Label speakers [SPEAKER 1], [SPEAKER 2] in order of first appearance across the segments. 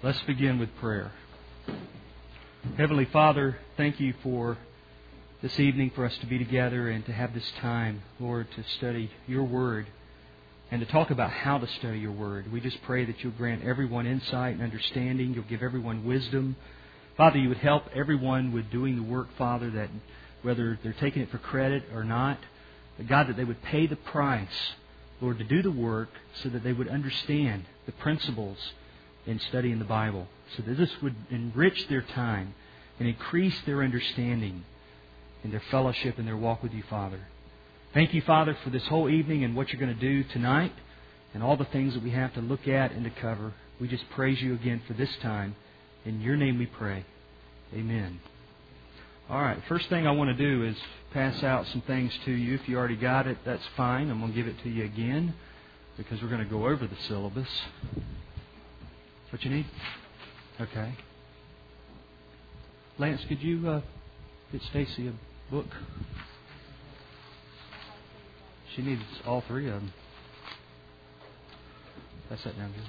[SPEAKER 1] Let's begin with prayer. Heavenly Father, thank you for this evening for us to be together and to have this time, Lord, to study your Word and to talk about how to study your Word. We just pray that you'll grant everyone insight and understanding. You'll give everyone wisdom. Father, you would help everyone with doing the work, Father, that whether they're taking it for credit or not, that God, that they would pay the price, Lord, to do the work so that they would understand the principles in studying the Bible, so that this would enrich their time and increase their understanding in their fellowship and their walk with you, Father. Thank you, Father, for this whole evening and what you're going to do tonight and all the things that we have to look at and to cover. We just praise you again for this time. In your name we pray. Amen. All right, first thing I want to do is pass out some things to you. If you already got it, that's fine. I'm going to give it to you again because we're going to go over the syllabus. What you need? Okay. Lance, could you get Stacy a book? She needs all three of them. Pass that down here.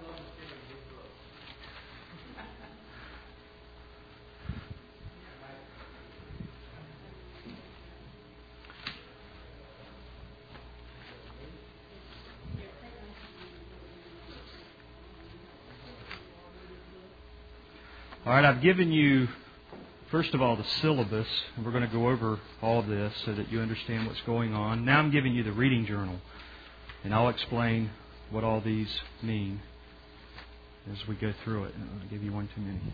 [SPEAKER 1] All right, I've given you, first of all, the syllabus, and we're going to go over all of this so that you understand what's going on. Now I'm giving you the reading journal, and I'll explain what all these mean as we go through it. I'll give you one too many.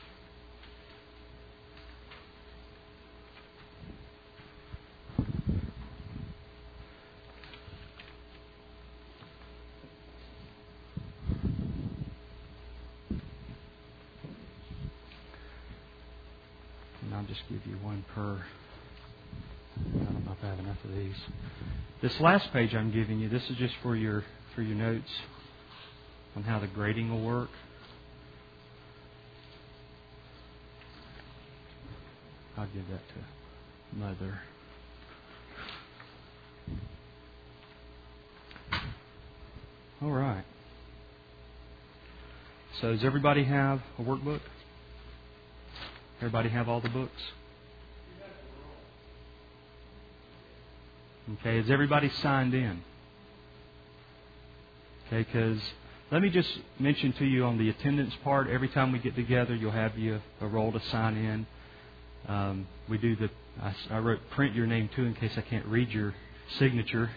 [SPEAKER 1] I'll just give you one per. I don't know if I have enough of these. This last page I'm giving you, this is just for your notes on how the grading will work. I'll give that to Mother. All right. So does everybody have a workbook? Everybody have all the books? Okay, is everybody signed in? Okay, because let me just mention to you on the attendance part, every time we get together, you'll have a roll to sign in. We do I wrote print your name too in case I can't read your signature.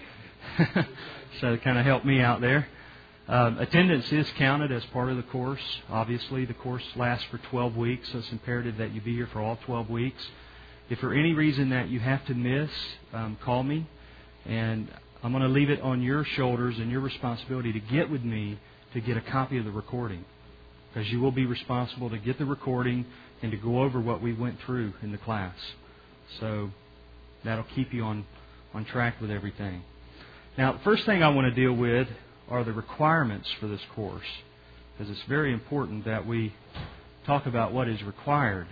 [SPEAKER 1] So it kind of helped me out there. Attendance is counted as part of the course. Obviously, the course lasts for 12 weeks, so it's imperative that you be here for all 12 weeks. If for any reason that you have to miss, call me, and I'm going to leave it on your shoulders and your responsibility to get with me to get a copy of the recording, because you will be responsible to get the recording and to go over what we went through in the class. So that'll keep you on track with everything. Now, the first thing I want to deal with are the requirements for this course, because it's very important that we talk about what is required.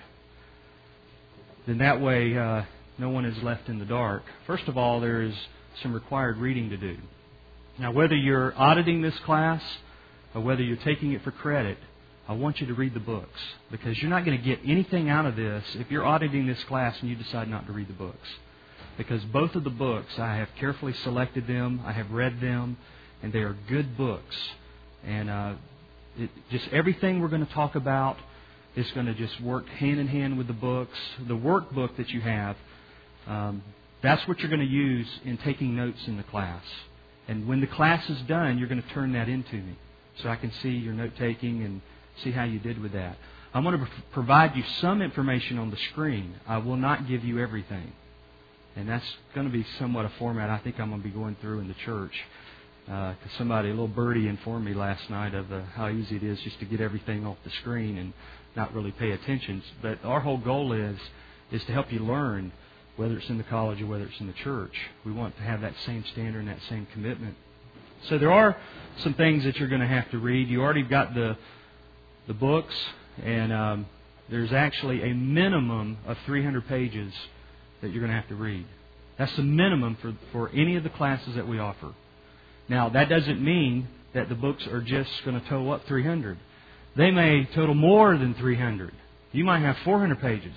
[SPEAKER 1] Then that way no one is left in the dark. First of all, there is some required reading to do. Now, whether you're auditing this class or whether you're taking it for credit, I want you to read the books, because you're not going to get anything out of this if you're auditing this class and you decide not to read the books. Because both of the books, I have carefully selected them, I have read them, and they are good books. And just everything we're going to talk about is going to just work hand in hand with the books. The workbook that you have, that's what you're going to use in taking notes in the class. And when the class is done, you're going to turn that into me, so I can see your note-taking and see how you did with that. I'm going to provide you some information on the screen. I will not give you everything. And that's going to be somewhat a format I think I'm going to be going through in the church. Because a little birdie informed me last night of how easy it is just to get everything off the screen and not really pay attention. But our whole goal is to help you learn, whether it's in the college or whether it's in the church. We want to have that same standard and that same commitment. So there are some things that you're going to have to read. You already got the books, and there's actually a minimum of 300 pages that you're going to have to read. That's the minimum for any of the classes that we offer. Now, that doesn't mean that the books are just going to total up 300. They may total more than 300. You might have 400 pages,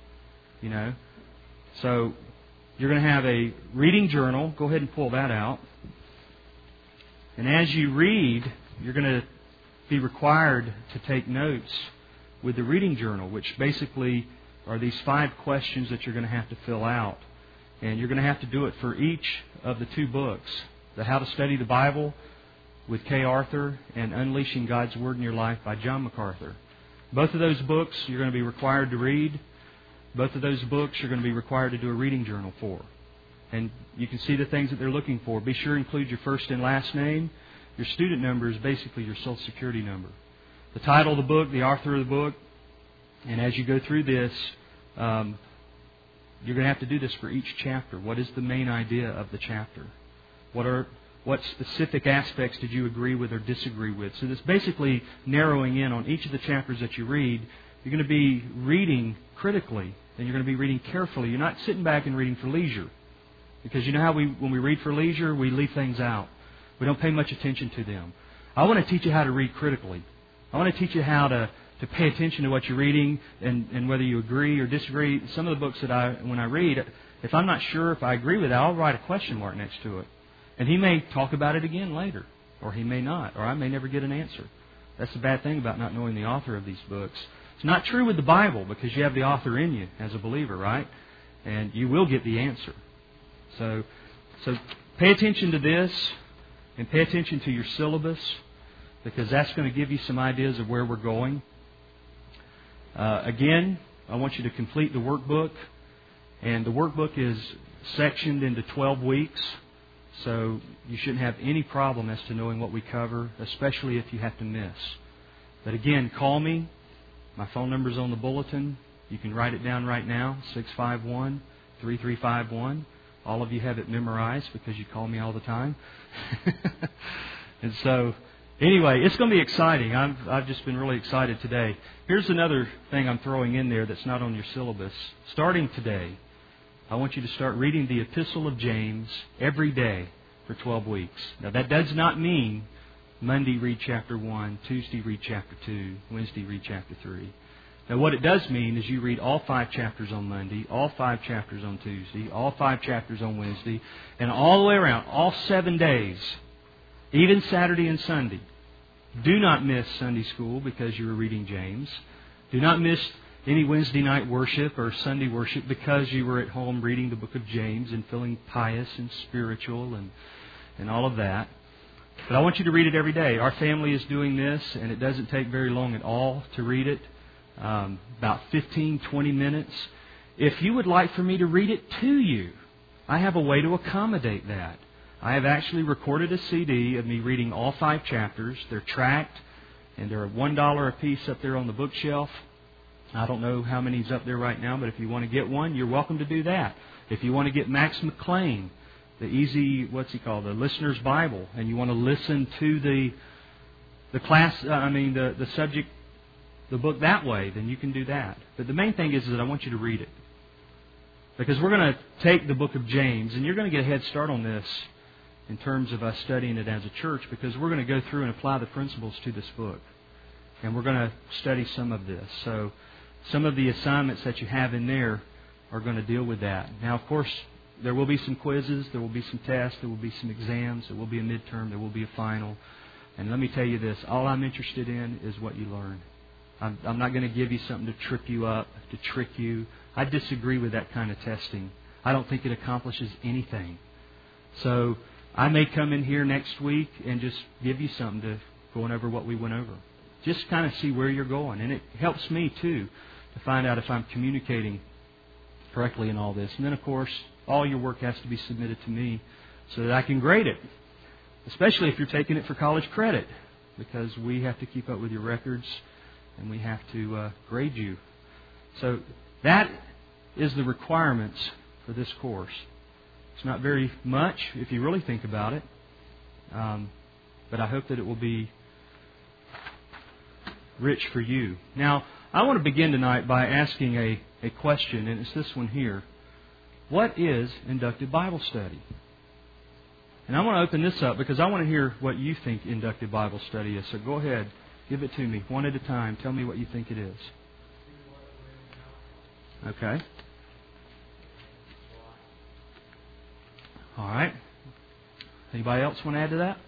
[SPEAKER 1] So you're going to have a reading journal. Go ahead and pull that out. And as you read, you're going to be required to take notes with the reading journal, which basically are these 5 questions that you're going to have to fill out. And you're going to have to do it for each of the 2 books, the How to Study the Bible with Kay Arthur and Unleashing God's Word in Your Life by John MacArthur. Both of those books you're going to be required to read. Both of those books you're going to be required to do a reading journal for. And you can see the things that they're looking for. Be sure to include your first and last name. Your student number is basically your Social Security number. The title of the book, the author of the book. And as you go through this, you're going to have to do this for each chapter. What is the main idea of the chapter? What specific aspects did you agree with or disagree with? So this basically narrowing in on each of the chapters that you read. You're going to be reading critically, and you're going to be reading carefully. You're not sitting back and reading for leisure. Because you know how when we read for leisure, we leave things out. We don't pay much attention to them. I want to teach you how to read critically. I want to teach you how to pay attention to what you're reading and whether you agree or disagree. Some of the books that when I read, if I'm not sure if I agree with it, I'll write a question mark next to it. And he may talk about it again later, or he may not, or I may never get an answer. That's the bad thing about not knowing the author of these books. It's not true with the Bible because you have the author in you as a believer, right? And you will get the answer. So pay attention to this and pay attention to your syllabus because that's going to give you some ideas of where we're going. Again, I want you to complete the workbook. And the workbook is sectioned into 12 weeks. So you shouldn't have any problem as to knowing what we cover, especially if you have to miss. But again, call me. My phone number is on the bulletin. You can write it down right now, 651-3351. All of you have it memorized because you call me all the time. And so, anyway, it's going to be exciting. I've just been really excited today. Here's another thing I'm throwing in there that's not on your syllabus. Starting today, I want you to start reading the Epistle of James every day for 12 weeks. Now, that does not mean Monday read chapter 1, Tuesday read chapter 2, Wednesday read chapter 3. Now, what it does mean is you read all 5 chapters on Monday, all 5 chapters on Tuesday, all 5 chapters on Wednesday, and all the way around, all 7 days, even Saturday and Sunday. Do not miss Sunday school because you were reading James. Do not miss any Wednesday night worship or Sunday worship because you were at home reading the book of James and feeling pious and spiritual and all of that. But I want you to read it every day. Our family is doing this, and it doesn't take very long at all to read it. About 15, 20 minutes. If you would like for me to read it to you, I have a way to accommodate that. I have actually recorded a CD of me reading all 5 chapters. They're tracked, and they're $1 a piece up there on the bookshelf. I don't know how many's up there right now, but if you want to get one, you're welcome to do that. If you want to get Max McLean, the Listener's Bible, and you want to listen to the subject, the book that way, then you can do that. But the main thing is that I want you to read it. Because we're going to take the book of James, and you're going to get a head start on this in terms of us studying it as a church, because we're going to go through and apply the principles to this book. And we're going to study some of this. So some of the assignments that you have in there are going to deal with that. Now, of course, there will be some quizzes, there will be some tests, there will be some exams, there will be a midterm, there will be a final. And let me tell you this, all I'm interested in is what you learn. I'm not going to give you something to trip you up, to trick you. I disagree with that kind of testing. I don't think it accomplishes anything. So I may come in here next week and just give you something to going over what we went over. Just kind of see where you're going. And it helps me, too, to find out if I'm communicating correctly in all this. And then, of course, all your work has to be submitted to me so that I can grade it, especially if you're taking it for college credit, because we have to keep up with your records and we have to grade you. So that is the requirements for this course. It's not very much if you really think about it, but I hope that it will be rich for you. Now, I want to begin tonight by asking a question, and it's this one here. What is inductive Bible study? And I want to open this up because I want to hear what you think inductive Bible study is. So go ahead Give it to me, one at a time. Tell me what you think it is. Okay. All right. Anybody else want to add to that?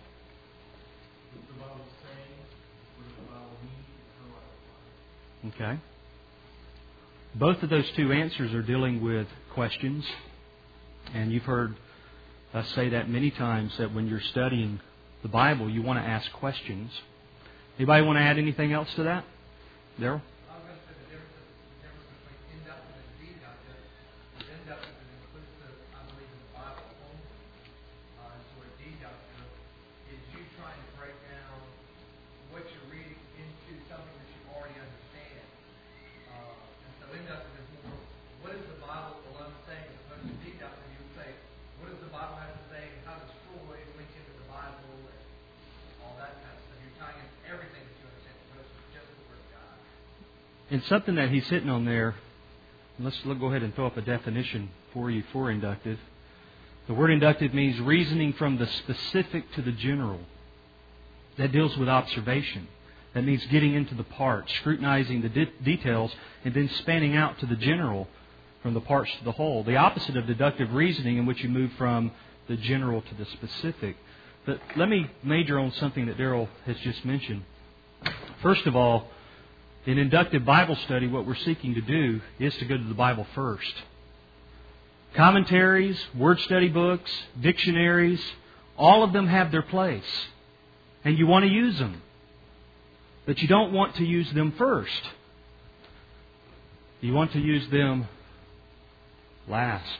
[SPEAKER 1] Okay. Both of those two answers are dealing with questions. And you've heard us say that many times, that when you're studying the Bible, you want to ask questions. Anybody want to add anything else to that? Daryl?
[SPEAKER 2] I was going to say the difference between inductive and deductive. Inductive is inclusive, I believe, in the Bible only. So a deductive is you trying to break down what you're reading into something that you already understand. And so inductive is more, what is the Bible alone saying, as opposed to deductive, you would say, what does the Bible have to say, and how does Freud link into the Bible, and all that kind of stuff. You're tying in everything that you understand, as opposed to just the Word of God.
[SPEAKER 1] And something that he's hitting on there, let's go ahead and throw up a definition for you for inductive. The word inductive means reasoning from the specific to the general. That deals with observation. That means getting into the parts, scrutinizing the details, and then spanning out to the general from the parts to the whole. The opposite of deductive reasoning, in which you move from the general to the specific. But let me major on something that Daryl has just mentioned. First of all, in inductive Bible study, what we're seeking to do is to go to the Bible first. Commentaries, word study books, dictionaries, all of them have their place. And you want to use them. But you don't want to use them first. You want to use them last.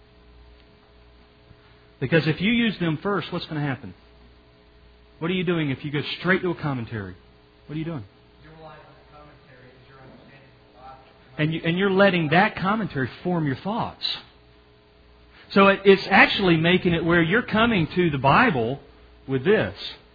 [SPEAKER 1] Because if you use them first, what's going to happen? What are you doing if you go straight to a commentary? What are you doing?
[SPEAKER 2] You're relying on the commentary as your understanding of the Bible.
[SPEAKER 1] And you're letting that commentary form your thoughts. So it's actually making it where you're coming to the Bible with this.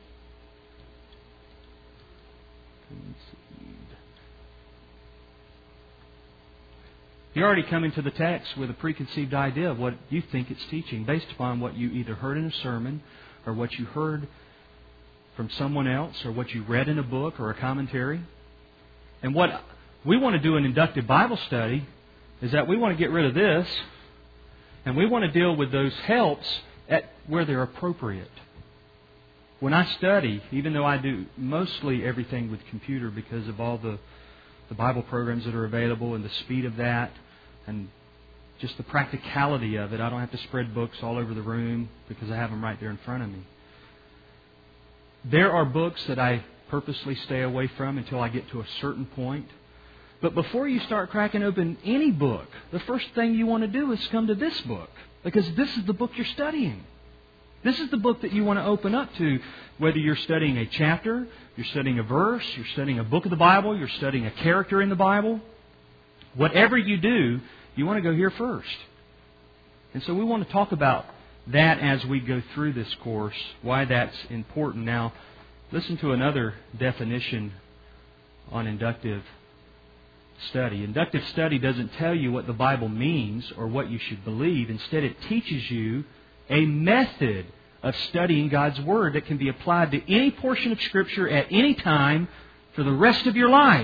[SPEAKER 1] You're already coming to the text with a preconceived idea of what you think it's teaching, based upon what you either heard in a sermon, or what you heard from someone else, or what you read in a book or a commentary. And what we want to do in inductive Bible study is that we want to get rid of this, and we want to deal with those helps at where they're appropriate. When I study, even though I do mostly everything with computer because of all the Bible programs that are available and the speed of that and just the practicality of it, I don't have to spread books all over the room because I have them right there in front of me. There are books that I purposely stay away from until I get to a certain point. But before you start cracking open any book, the first thing you want to do is come to this book, because this is the book you're studying. This is the book that you want to open up to, whether you're studying a chapter, you're studying a verse, you're studying a book of the Bible, you're studying a character in the Bible. Whatever you do, you want to go here first. And so we want to talk about that as we go through this course, why that's important. Now, listen to another definition on inductive study. Inductive study doesn't tell you what the Bible means or what you should believe. Instead, it teaches you a method of studying God's Word that can be applied to any portion of Scripture at any time for the rest of your life.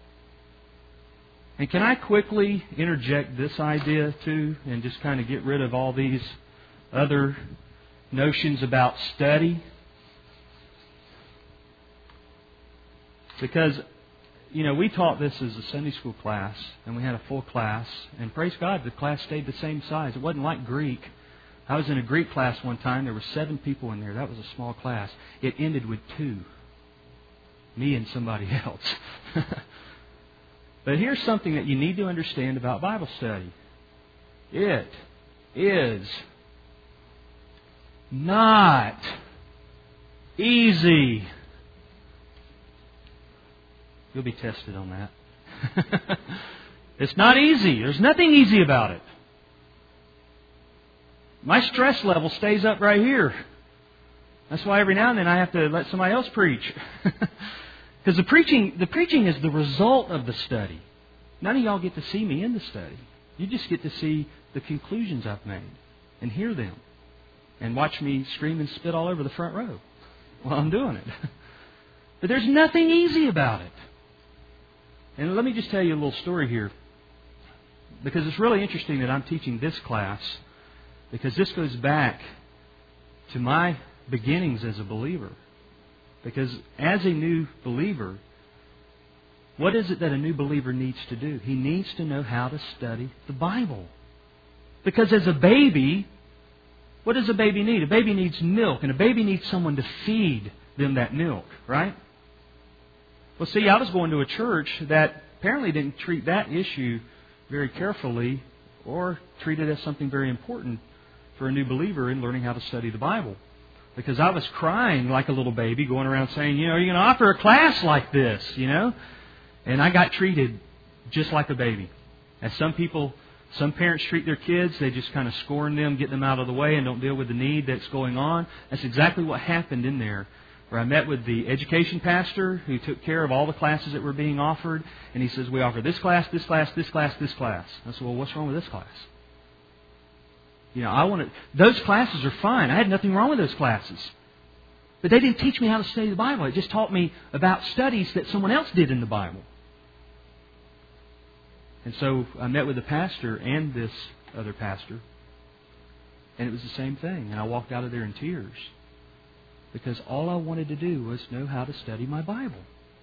[SPEAKER 1] And can I quickly interject this idea too, and just kind of get rid of all these other notions about study? Because, we taught this as a Sunday school class, and we had a full class, and praise God, the class stayed the same size. It wasn't like Greek. I was in a Greek class one time. There were 7 people in there. That was a small class. It ended with 2. Me and somebody else. But here's something that you need to understand about Bible study. It is not easy. You'll be tested on that. It's not easy. There's nothing easy about it. My stress level stays up right here. That's why every now and then I have to let somebody else preach. Because the preaching is the result of the study. None of y'all get to see me in the study. You just get to see the conclusions I've made and hear them. And watch me scream and spit all over the front row while I'm doing it. But there's nothing easy about it. And let me just tell you a little story here, because it's really interesting that I'm teaching this class, because this goes back to my beginnings as a believer. Because as a new believer, what is it that a new believer needs to do? He needs to know how to study the Bible. Because as a baby, what does a baby need? A baby needs milk, and a baby needs someone to feed them that milk, right? Well, see, I was going to a church that apparently didn't treat that issue very carefully or treat it as something very important for a new believer in learning how to study the Bible. Because I was crying like a little baby, going around saying, are you going to offer a class like this, And I got treated just like a baby. As some parents treat their kids, they just kind of scorn them, get them out of the way, and don't deal with the need that's going on. That's exactly what happened in there, where I met with the education pastor who took care of all the classes that were being offered, and he says, we offer this class, this class, this class, this class. I said, well, what's wrong with this class? Those classes are fine. I had nothing wrong with those classes. But they didn't teach me how to study the Bible. It just taught me about studies that someone else did in the Bible. And so I met with the pastor and this other pastor, and it was the same thing. And I walked out of there in tears, because all I wanted to do was know how to study my Bible.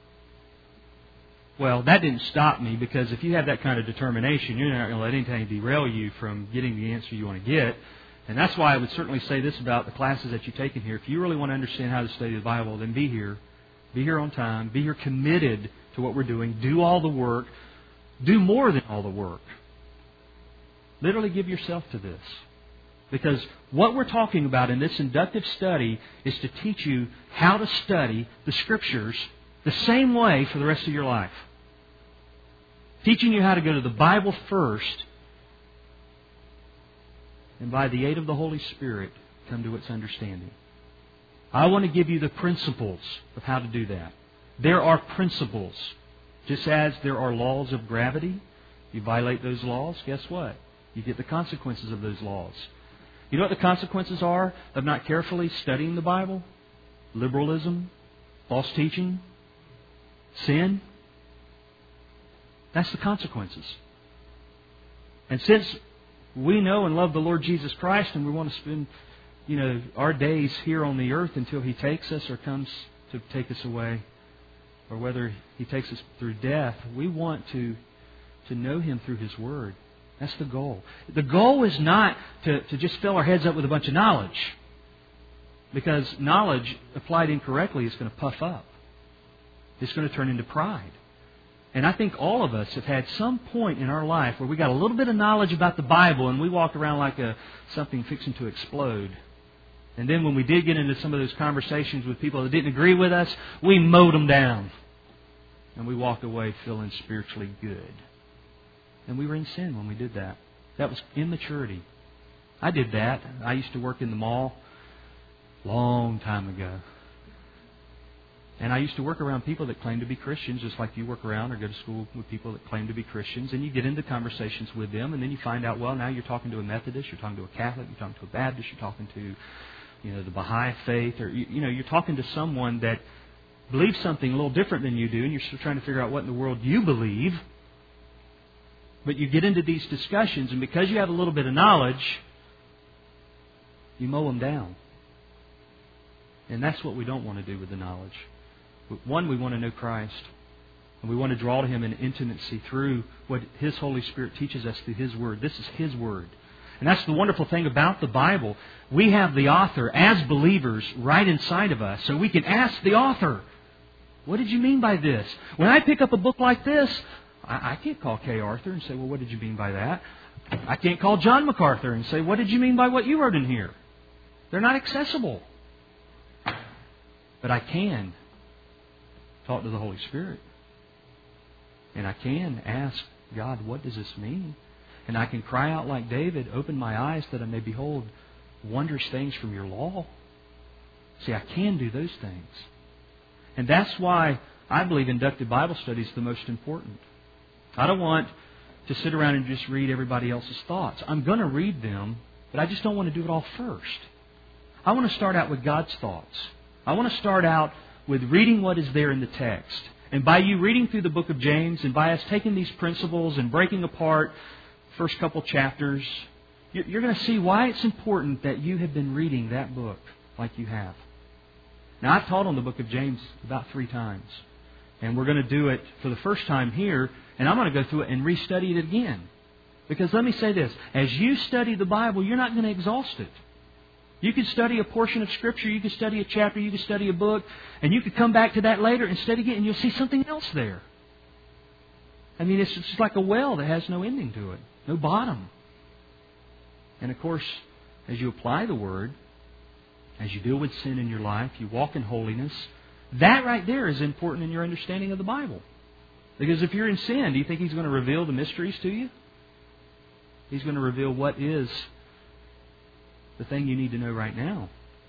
[SPEAKER 1] Well, that didn't stop me, because if you have that kind of determination, you're not going to let anything derail you from getting the answer you want to get. And that's why I would certainly say this about the classes that you take in here. If you really want to understand how to study the Bible, then be here. Be here on time. Be here committed to what we're doing. Do all the work. Do more than all the work. Literally give yourself to this. Because what we're talking about in this inductive study is to teach you how to study the Scriptures the same way for the rest of your life. Teaching you how to go to the Bible first, and by the aid of the Holy Spirit, come to its understanding. I want to give you the principles of how to do that. There are principles. Just as there are laws of gravity, you violate those laws, guess what? You get the consequences of those laws. You know what the consequences are of not carefully studying the Bible? Liberalism, false teaching, sin. That's the consequences. And since we know and love the Lord Jesus Christ, and we want to spend, our days here on the earth until He takes us or comes to take us away, or whether He takes us through death, we want to know Him through His Word. That's the goal. The goal is not to just fill our heads up with a bunch of knowledge, because knowledge applied incorrectly is going to puff up. It's going to turn into pride. And I think all of us have had some point in our life where we got a little bit of knowledge about the Bible and we walked around like something fixing to explode. And then when we did get into some of those conversations with people that didn't agree with us, we mowed them down. And we walked away feeling spiritually good. And we were in sin when we did that. That was immaturity. I did that. I used to work in the mall long time ago. And I used to work around people that claimed to be Christians, just like you work around or go to school with people that claim to be Christians. And you get into conversations with them, and then you find out, well, now you're talking to a Methodist, you're talking to a Catholic, you're talking to a Baptist, you're talking to, the Baha'i faith, or, you're talking to someone that believes something a little different than you do, and you're still trying to figure out what in the world you believe. But you get into these discussions, and because you have a little bit of knowledge, you mow them down. And that's what we don't want to do with the knowledge. One, we want to know Christ. And we want to draw to Him in intimacy through what His Holy Spirit teaches us through His Word. This is His Word. And that's the wonderful thing about the Bible. We have the author, as believers, right inside of us. So we can ask the author, what did you mean by this? When I pick up a book like this, I can't call Kay Arthur and say, well, what did you mean by that? I can't call John MacArthur and say, what did you mean by what you wrote in here? They're not accessible. But I can talk to the Holy Spirit. And I can ask God, what does this mean? And I can cry out like David, open my eyes that I may behold wondrous things from your law. See, I can do those things. And that's why I believe inductive Bible study is the most important. I don't want to sit around and just read everybody else's thoughts. I'm going to read them, but I just don't want to do it all first. I want to start out with God's thoughts. I want to start out with reading what is there in the text. And by you reading through the book of James, and by us taking these principles and breaking apart first couple chapters, you're going to see why it's important that you have been reading that book like you have. Now, I've taught on the book of James about 3 times. And we're going to do it for the first time here, and I'm going to go through it and restudy it again. Because let me say this, as you study the Bible, you're not going to exhaust it. You can study a portion of Scripture, you can study a chapter, you can study a book, and you can come back to that later and study again, and you'll see something else there. I mean, it's just like a well that has no ending to it, no bottom. And of course, as you apply the Word, as you deal with sin in your life, you walk in holiness, that right there is important in your understanding of the Bible. Because if you're in sin, do you think He's going to reveal the mysteries to you? He's going to reveal what is the thing you need to know right now.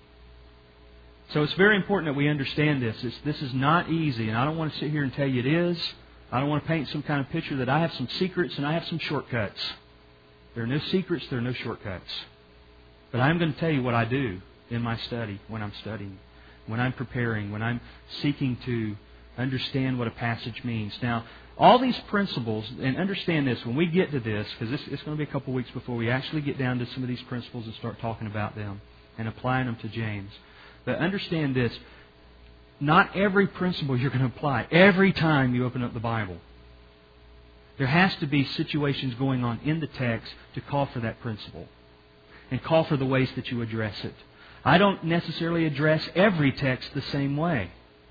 [SPEAKER 1] So it's very important that we understand this. This is not easy, and I don't want to sit here and tell you it is. I don't want to paint some kind of picture that I have some secrets and I have some shortcuts. There are no secrets, there are no shortcuts. But I'm going to tell you what I do in my study, when I'm studying, when I'm preparing, when I'm seeking to understand what a passage means. Now, all these principles, and understand this, when we get to this, because it's going to be a couple weeks before we actually get down to some of these principles and start talking about them and applying them to James. But understand this, not every principle you're going to apply every time you open up the Bible. There has to be situations going on in the text to call for that principle and call for the ways that you address it. I don't necessarily address every text the same way,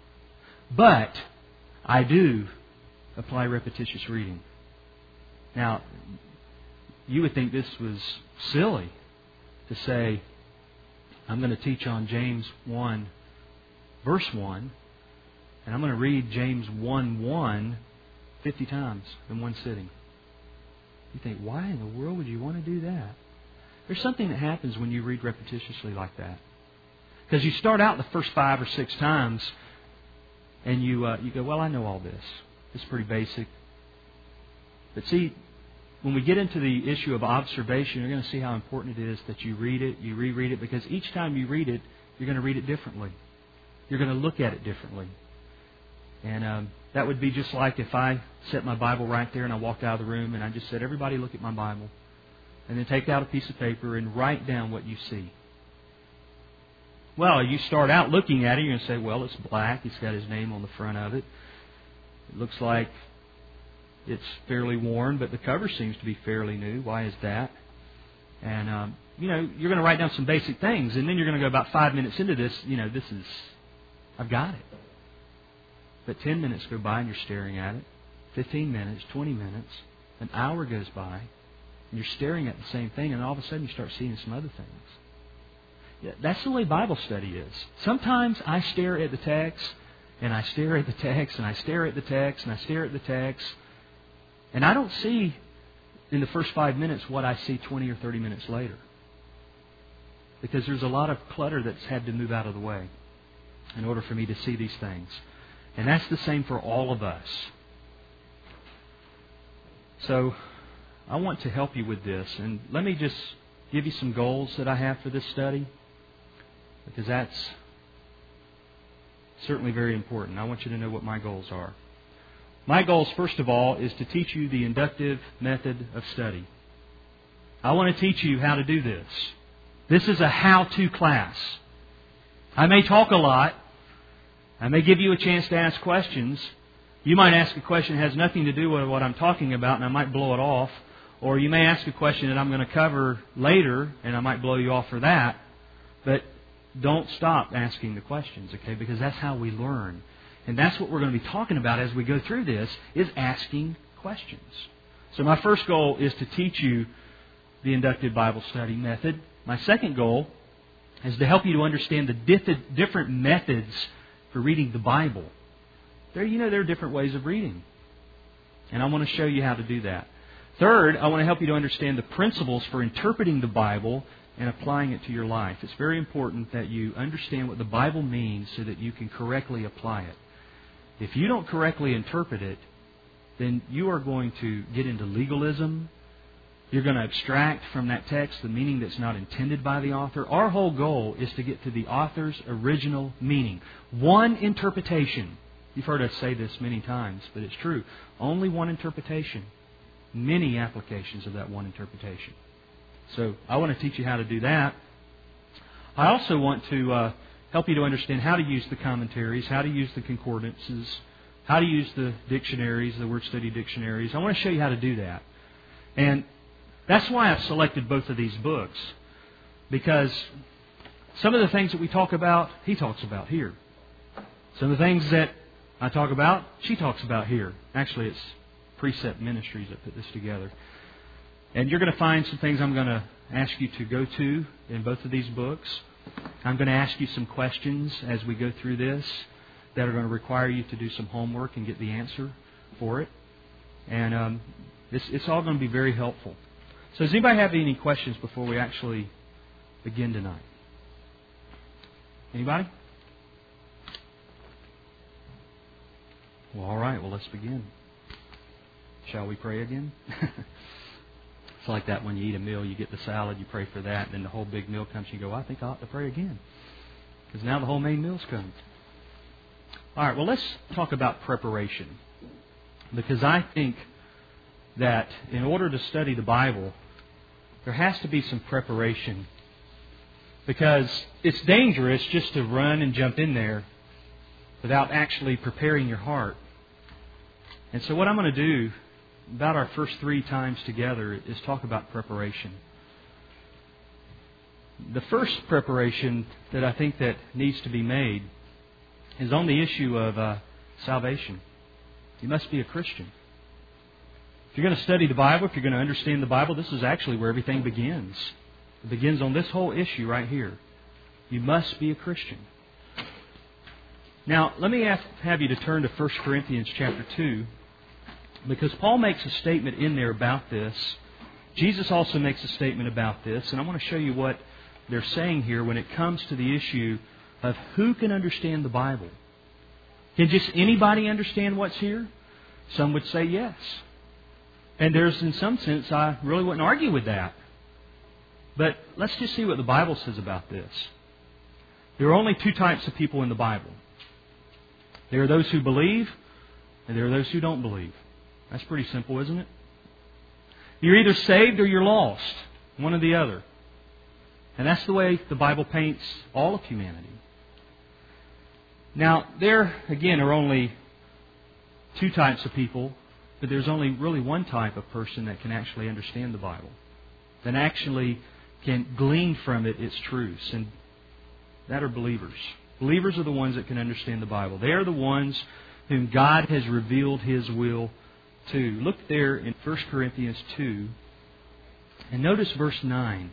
[SPEAKER 1] but I do apply repetitious reading. Now, you would think this was silly to say, I'm going to teach on James 1, verse 1, and I'm going to read James 1:1 50 times in one sitting. You think, why in the world would you want to do that? There's something that happens when you read repetitiously like that. Because you start out the first 5 or 6 times, and you go, well, I know all this. It's pretty basic. But see, when we get into the issue of observation, you're going to see how important it is that you read it, you reread it, because each time you read it, you're going to read it differently. You're going to look at it differently. And that would be just like if I set my Bible right there and I walked out of the room and I just said, everybody look at my Bible. And then take out a piece of paper and write down what you see. Well, you start out looking at it, you're going to say, well, it's black. It's got his name on the front of it. It looks like it's fairly worn, but the cover seems to be fairly new. Why is that? And, you're going to write down some basic things, and then you're going to go about 5 minutes into this, I've got it. But 10 minutes go by and you're staring at it. 15 minutes, 20 minutes, an hour goes by, and you're staring at the same thing, and all of a sudden you start seeing some other things. Yeah, that's the way Bible study is. Sometimes I stare at the text, and I stare at the text, and I stare at the text, and I stare at the text, and I don't see in the first 5 minutes what I see 20 or 30 minutes later. Because there's a lot of clutter that's had to move out of the way in order for me to see these things. And that's the same for all of us. So, I want to help you with this. And let me just give you some goals that I have for this study, because that's certainly very important. I want you to know what my goals are. My goals, first of all, is to teach you the inductive method of study. I want to teach you how to do this. This is a how-to class. I may talk a lot. I may give you a chance to ask questions. You might ask a question that has nothing to do with what I'm talking about, and I might blow it off. Or you may ask a question that I'm going to cover later, and I might blow you off for that. But don't stop asking the questions, okay? Because that's how we learn. And that's what we're going to be talking about as we go through this, is asking questions. So my first goal is to teach you the inductive Bible study method. My second goal is to help you to understand the different methods for reading the Bible. There are different ways of reading. And I want to show you how to do that. Third, I want to help you to understand the principles for interpreting the Bible and applying it to your life. It's very important that you understand what the Bible means so that you can correctly apply it. If you don't correctly interpret it, then you are going to get into legalism. You're going to abstract from that text the meaning that's not intended by the author. Our whole goal is to get to the author's original meaning. One interpretation. You've heard us say this many times, but it's true. Only one interpretation. Many applications of that one interpretation. So I want to teach you how to do that. I also want to help you to understand how to use the commentaries, how to use the concordances, how to use the dictionaries, the word study dictionaries. I want to show you how to do that. And that's why I've selected both of these books. Because some of the things that we talk about, he talks about here. Some of the things that I talk about, she talks about here. Actually, it's Precept Ministries that put this together. And you're going to find some things I'm going to ask you to go to in both of these books. I'm going to ask you some questions as we go through this that are going to require you to do some homework and get the answer for it. And it's all going to be very helpful. So does anybody have any questions before we actually begin tonight? Anybody? Well, all right. Well, let's begin. Shall we pray again? It's like that when you eat a meal, you get the salad, you pray for that, and then the whole big meal comes, and you go, I think I ought to pray again. Because now the whole main meal's come. All right, well, let's talk about preparation. Because I think that in order to study the Bible, there has to be some preparation. Because it's dangerous just to run and jump in there without actually preparing your heart. And so what I'm going to do about our first 3 times together is talk about preparation. The first preparation that I think that needs to be made is on the issue of salvation. You must be a Christian. If you're going to study the Bible, if you're going to understand the Bible, this is actually where everything begins. It begins on this whole issue right here. You must be a Christian. Now, let me have you to turn to 1 Corinthians chapter 2, because Paul makes a statement in there about this. Jesus also makes a statement about this, and I want to show you what they're saying here when it comes to the issue of who can understand the Bible. Can just anybody understand what's here? Some would say yes. And there's, in some sense, I really wouldn't argue with that. But let's just see what the Bible says about this. There are only 2 types of people in the Bible. There are those who believe, and there are those who don't believe. That's pretty simple, isn't it? You're either saved or you're lost. One or the other. And that's the way the Bible paints all of humanity. Now, there, again, are only 2 types of people, but there's only really one type of person that can actually understand the Bible, that actually can glean from it its truths, and that are believers. Believers are the ones that can understand the Bible. They are the ones whom God has revealed His will to. Look there in 1 Corinthians 2, and notice verse 9.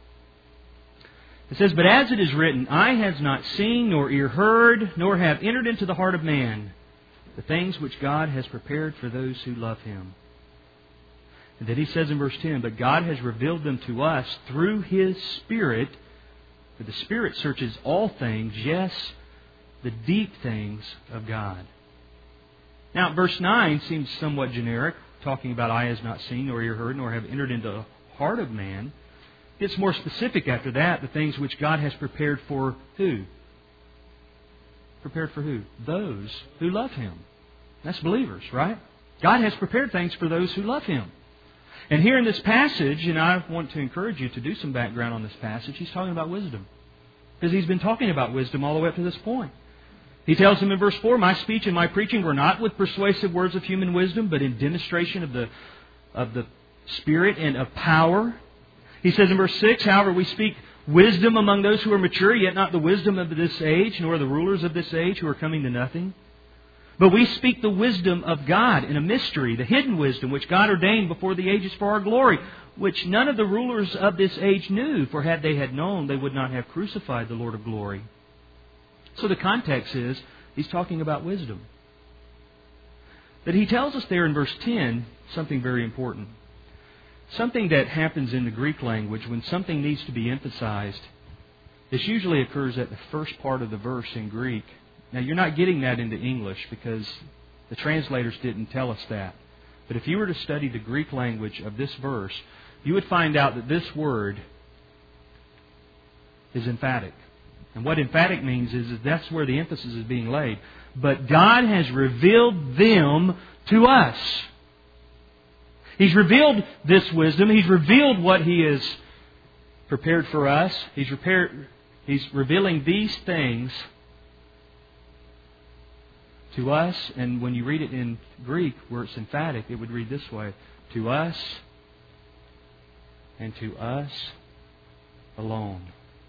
[SPEAKER 1] It says, But as it is written, Eye has not seen, nor ear heard, nor have entered into the heart of man the things which God has prepared for those who love Him. And then he says in verse 10, But God has revealed them to us through His Spirit, for the Spirit searches all things, yes, the deep things of God. Now, verse 9 seems somewhat generic, talking about eye has not seen, nor ear heard, nor have entered into the heart of man. It's more specific after that, the things which God has prepared for who? Prepared for who? Those who love Him. That's believers, right? God has prepared things for those who love Him. And here in this passage, and I want to encourage you to do some background on this passage, he's talking about wisdom. Because he's been talking about wisdom all the way up to this point. He tells them in verse 4, My speech and my preaching were not with persuasive words of human wisdom, but in demonstration of the Spirit and of power. He says in verse 6, However, we speak wisdom among those who are mature, yet not the wisdom of this age, nor the rulers of this age who are coming to nothing. But we speak the wisdom of God in a mystery, the hidden wisdom which God ordained before the ages for our glory, which none of the rulers of this age knew, for had they had known, they would not have crucified the Lord of glory. So the context is, he's talking about wisdom. But he tells us there in verse 10 something very important. Something that happens in the Greek language when something needs to be emphasized. This usually occurs at the first part of the verse in Greek. Now, you're not getting that into English because the translators didn't tell us that. But if you were to study the Greek language of this verse, you would find out that this word is emphatic. And what emphatic means is that that's where the emphasis is being laid. But God has revealed them to us. He's revealed this wisdom. He's revealed what He has prepared for us. He's revealing these things to us. And when you read it in Greek, where it's emphatic, it would read this way: to us and to us alone.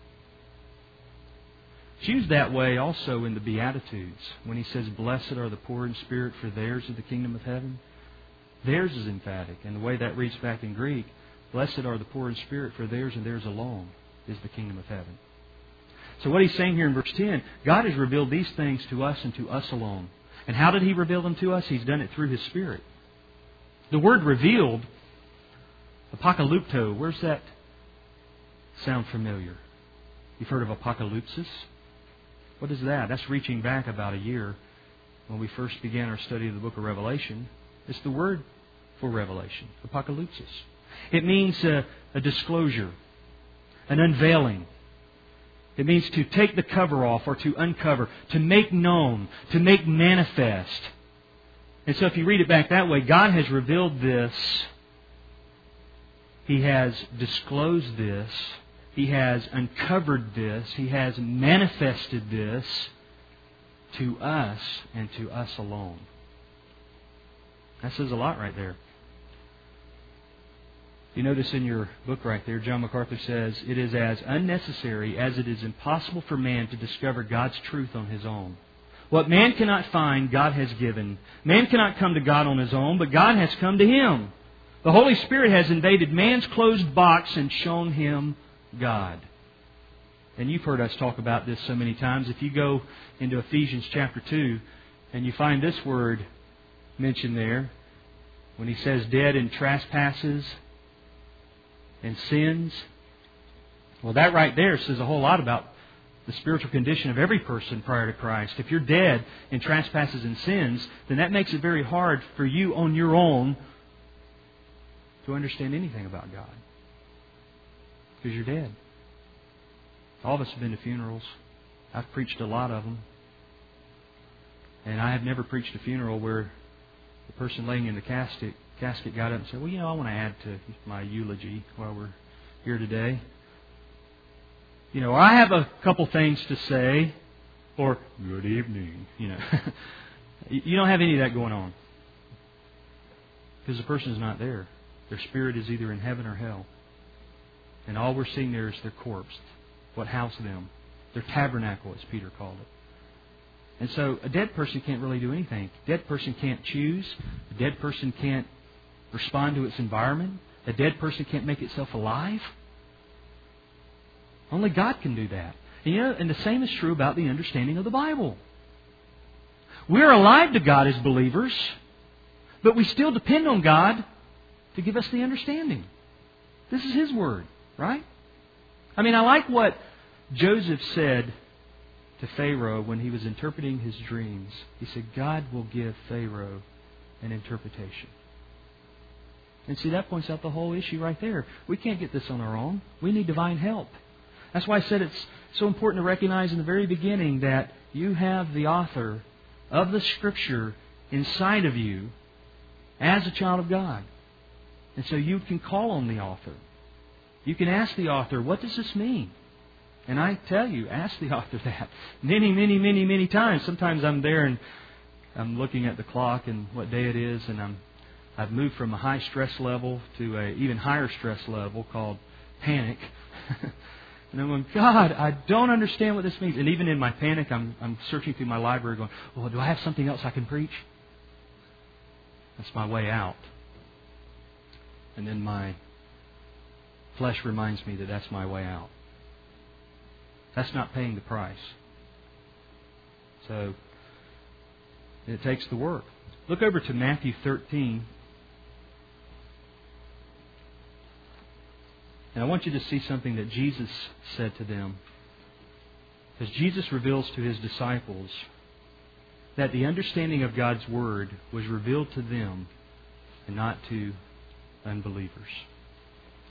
[SPEAKER 1] It's used that way also in the Beatitudes. When He says, "Blessed are the poor in spirit, for theirs is the kingdom of heaven." Theirs is emphatic. And the way that reads back in Greek, "Blessed are the poor in spirit, for theirs and theirs alone is the kingdom of heaven." So what He's saying here in verse 10, God has revealed these things to us and to us alone. And how did He reveal them to us? He's done it through His Spirit. The word revealed, apocalypto, where's that sound familiar? You've heard of apocalypsis? What is that? That's reaching back about a year when we first began our study of the book of Revelation. It's the word for revelation, apocalypsis. It means a disclosure, an unveiling. It means to take the cover off or to uncover, to make known, to make manifest. And so if you read it back that way, God has revealed this. He has disclosed this. He has uncovered this. He has manifested this to us and to us alone. That says a lot right there. You notice in your book right there, John MacArthur says, "It is as unnecessary as it is impossible for man to discover God's truth on his own. What man cannot find, God has given. Man cannot come to God on his own, but God has come to him. The Holy Spirit has invaded man's closed box and shown him God." And you've heard us talk about this so many times. If you go into Ephesians chapter 2 and you find this word mentioned there, when he says dead in trespasses and sins, well, that right there says a whole lot about the spiritual condition of every person prior to Christ. If you're dead in trespasses and sins, then that makes it very hard for you on your own to understand anything about God. Because you're dead. All of us have been to funerals. I've preached a lot of them. And I have never preached a funeral where the person laying in the casket got up and said, "Well, I want to add to my eulogy while we're here today. I have a couple things to say," or "Good evening." You don't have any of that going on. Because the person is not there. Their spirit is either in heaven or hell. And all we're seeing there is their corpse, what housed them, their tabernacle, as Peter called it. And so a dead person can't really do anything. A dead person can't choose. A dead person can't respond to its environment. A dead person can't make itself alive. Only God can do that. And the same is true about the understanding of the Bible. We're alive to God as believers, but we still depend on God to give us the understanding. This is His Word, right? I like what Joseph said to Pharaoh when he was interpreting his dreams. He said, "God will give Pharaoh an interpretation." And see, that points out the whole issue right there. We can't get this on our own. We need divine help. That's why I said it's so important to recognize in the very beginning that you have the author of the Scripture inside of you as a child of God. And so you can call on the author. You can ask the author, "What does this mean?" And I tell you, ask the author that many, many, many, many times. Sometimes I'm there and I'm looking at the clock and what day it is, and I've moved from a high stress level to a even higher stress level called panic. And I'm going, "God, I don't understand what this means." And even in my panic, I'm searching through my library going, "Well, do I have something else I can preach?" That's my way out. And then my flesh reminds me that that's my way out. That's not paying the price. So it takes the work. Look over to Matthew 13. And I want you to see something that Jesus said to them. Because Jesus reveals to His disciples that the understanding of God's Word was revealed to them and not to unbelievers.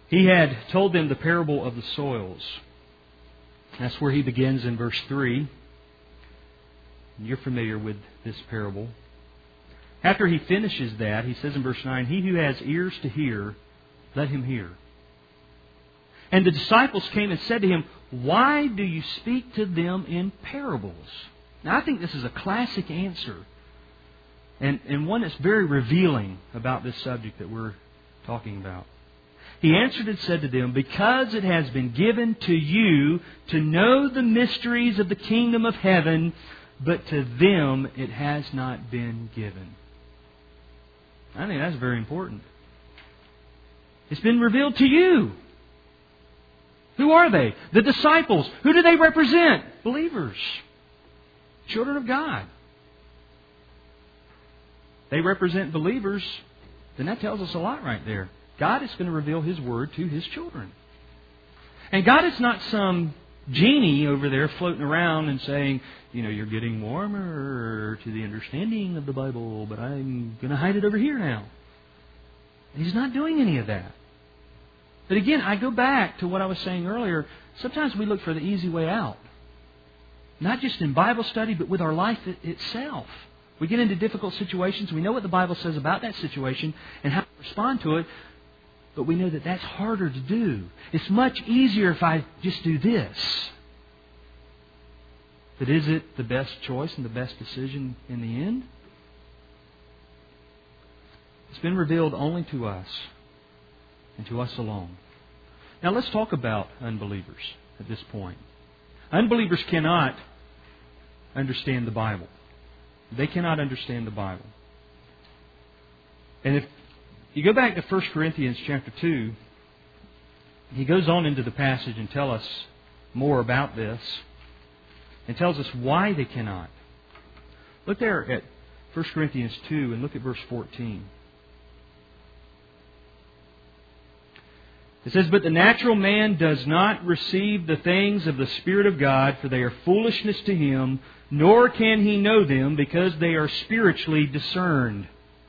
[SPEAKER 1] He had told them the parable of the soils. That's where he begins in verse 3. You're familiar with this parable. After he finishes that, he says in verse 9, "He who has ears to hear, let him hear." And the disciples came and said to him, "Why do you speak to them in parables?" Now, I think this is a classic answer, and one that's very revealing about this subject that we're talking about. He answered and said to them, "Because it has been given to you to know the mysteries of the kingdom of heaven, but to them it has not been given." I think that's very important. It's been revealed to you. Who are they? The disciples. Who do they represent? Believers. Children of God. They represent believers, then that tells us a lot right there. God is going to reveal His Word to His children. And God is not some genie over there floating around and saying, you're getting warmer to the understanding of the Bible, but I'm going to hide it over here now. He's not doing any of that. But again, I go back to what I was saying earlier. Sometimes we look for the easy way out. Not just in Bible study, but with our life itself. We get into difficult situations. We know what the Bible says about that situation and how to respond to it. But we know that that's harder to do. It's much easier if I just do this. But is it the best choice and the best decision in the end? It's been revealed only to us and to us alone. Now let's talk about unbelievers at this point. Unbelievers cannot understand the Bible. They cannot understand the Bible. And if you go back to 1 Corinthians chapter 2, he goes on into the passage and tells us more about this and tells us why they cannot. Look there at 1 Corinthians 2 and look at verse 14. It says, "But the natural man does not receive the things of the Spirit of God, for they are foolishness to him, nor can he know them, because they are spiritually discerned."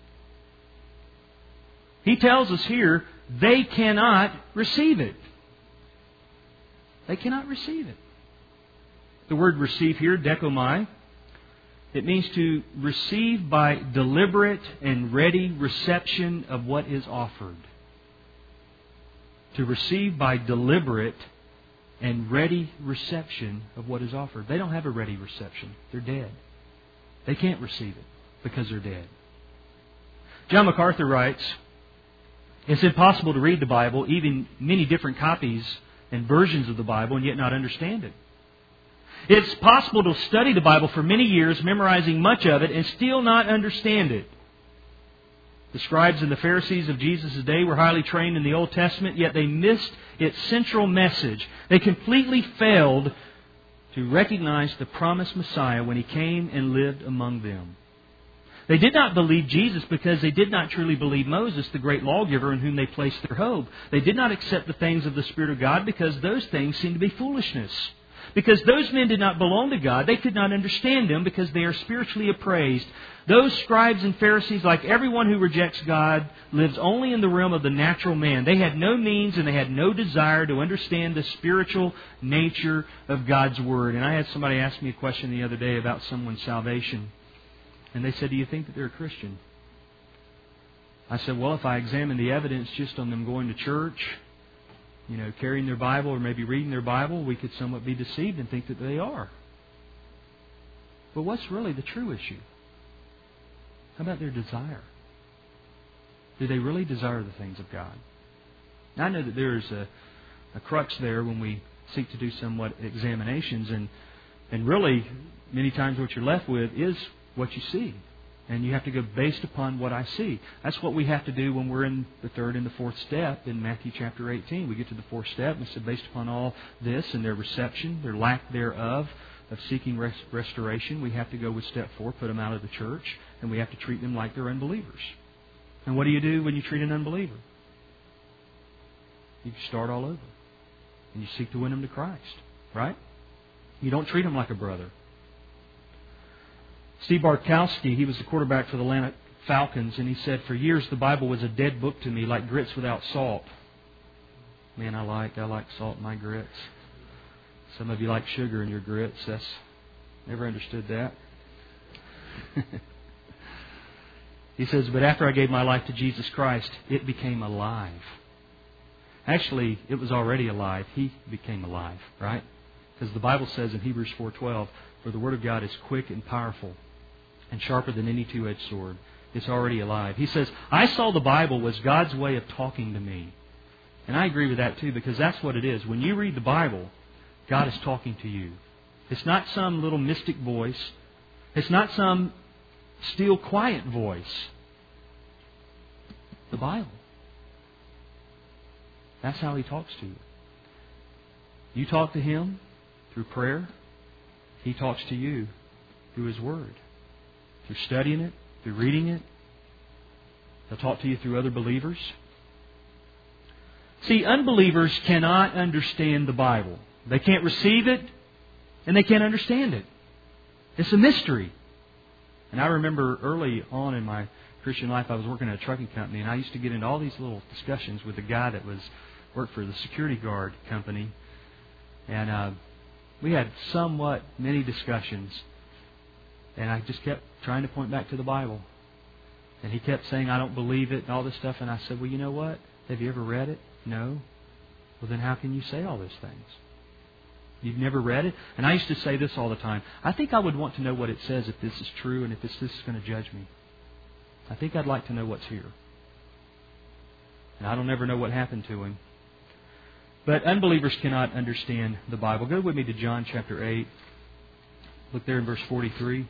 [SPEAKER 1] He tells us here, they cannot receive it. They cannot receive it. The word receive here, dekomai, it means to receive by deliberate and ready reception of what is offered. To receive by deliberate and ready reception of what is offered. They don't have a ready reception. They're dead. They can't receive it because they're dead. John MacArthur writes, "It's impossible to read the Bible, even many different copies and versions of the Bible, and yet not understand it. It's possible to study the Bible for many years, memorizing much of it, and still not understand it. The scribes and the Pharisees of Jesus' day were highly trained in the Old Testament, yet they missed its central message. They completely failed to recognize the promised Messiah when He came and lived among them. They did not believe Jesus because they did not truly believe Moses, the great lawgiver in whom they placed their hope. They did not accept the things of the Spirit of God because those things seemed to be foolishness. Because those men did not belong to God, they could not understand them because they are spiritually appraised. Those scribes and Pharisees, like everyone who rejects God, lives only in the realm of the natural man. They had no means and they had no desire to understand the spiritual nature of God's Word." And I had somebody ask me a question the other day about someone's salvation. And they said, "Do you think that they're a Christian?" I said, "Well, if I examine the evidence just on them going to church, carrying their Bible or maybe reading their Bible, we could somewhat be deceived and think that they are. But what's really the true issue? How about their desire? Do they really desire the things of God?" Now, I know that there's a crux there when we seek to do somewhat examinations, and really, many times what you're left with is what you see. And you have to go based upon what I see. That's what we have to do when we're in the third and the fourth step in Matthew chapter 18. We get to the fourth step and said, based upon all this and their reception, their lack thereof, of seeking restoration, we have to go with step 4, put them out of the church, and we have to treat them like they're unbelievers. And what do you do when you treat an unbeliever? You start all over. And you seek to win them to Christ. Right? You don't treat them like a brother. Steve Bartkowski, he was the quarterback for the Atlanta Falcons, and he said, "For years the Bible was a dead book to me, like grits without salt. Man, I like salt in my grits. Some of you like sugar in your grits. That's never understood that. He says, but after I gave my life to Jesus Christ, it became alive. Actually, it was already alive. He became alive, right? Because the Bible says in Hebrews 4:12, for the Word of God is quick and powerful and sharper than any two-edged sword. It's already alive. He says, I saw the Bible was God's way of talking to me. And I agree with that too, because that's what it is. When you read the Bible, God is talking to you. It's not some little mystic voice. It's not some still, quiet voice. The Bible. That's how He talks to you. You talk to Him through prayer. He talks to you through His Word. Through studying it, through reading it. He'll talk to you through other believers. See, unbelievers cannot understand the Bible. They can't receive it, and they can't understand it. It's a mystery. And I remember early on in my Christian life, I was working at a trucking company, and I used to get into all these little discussions with a guy that worked for the security guard company. And we had somewhat many discussions. And I just kept trying to point back to the Bible. And he kept saying, I don't believe it, and all this stuff. And I said, well, you know what? Have you ever read it? No. Well, then how can you say all those things? You've never read it? And I used to say this all the time. I think I would want to know what it says if this is true and if this is going to judge me. I think I'd like to know what's here. And I don't ever know what happened to him. But unbelievers cannot understand the Bible. Go with me to John chapter 8. Look there in verse 43.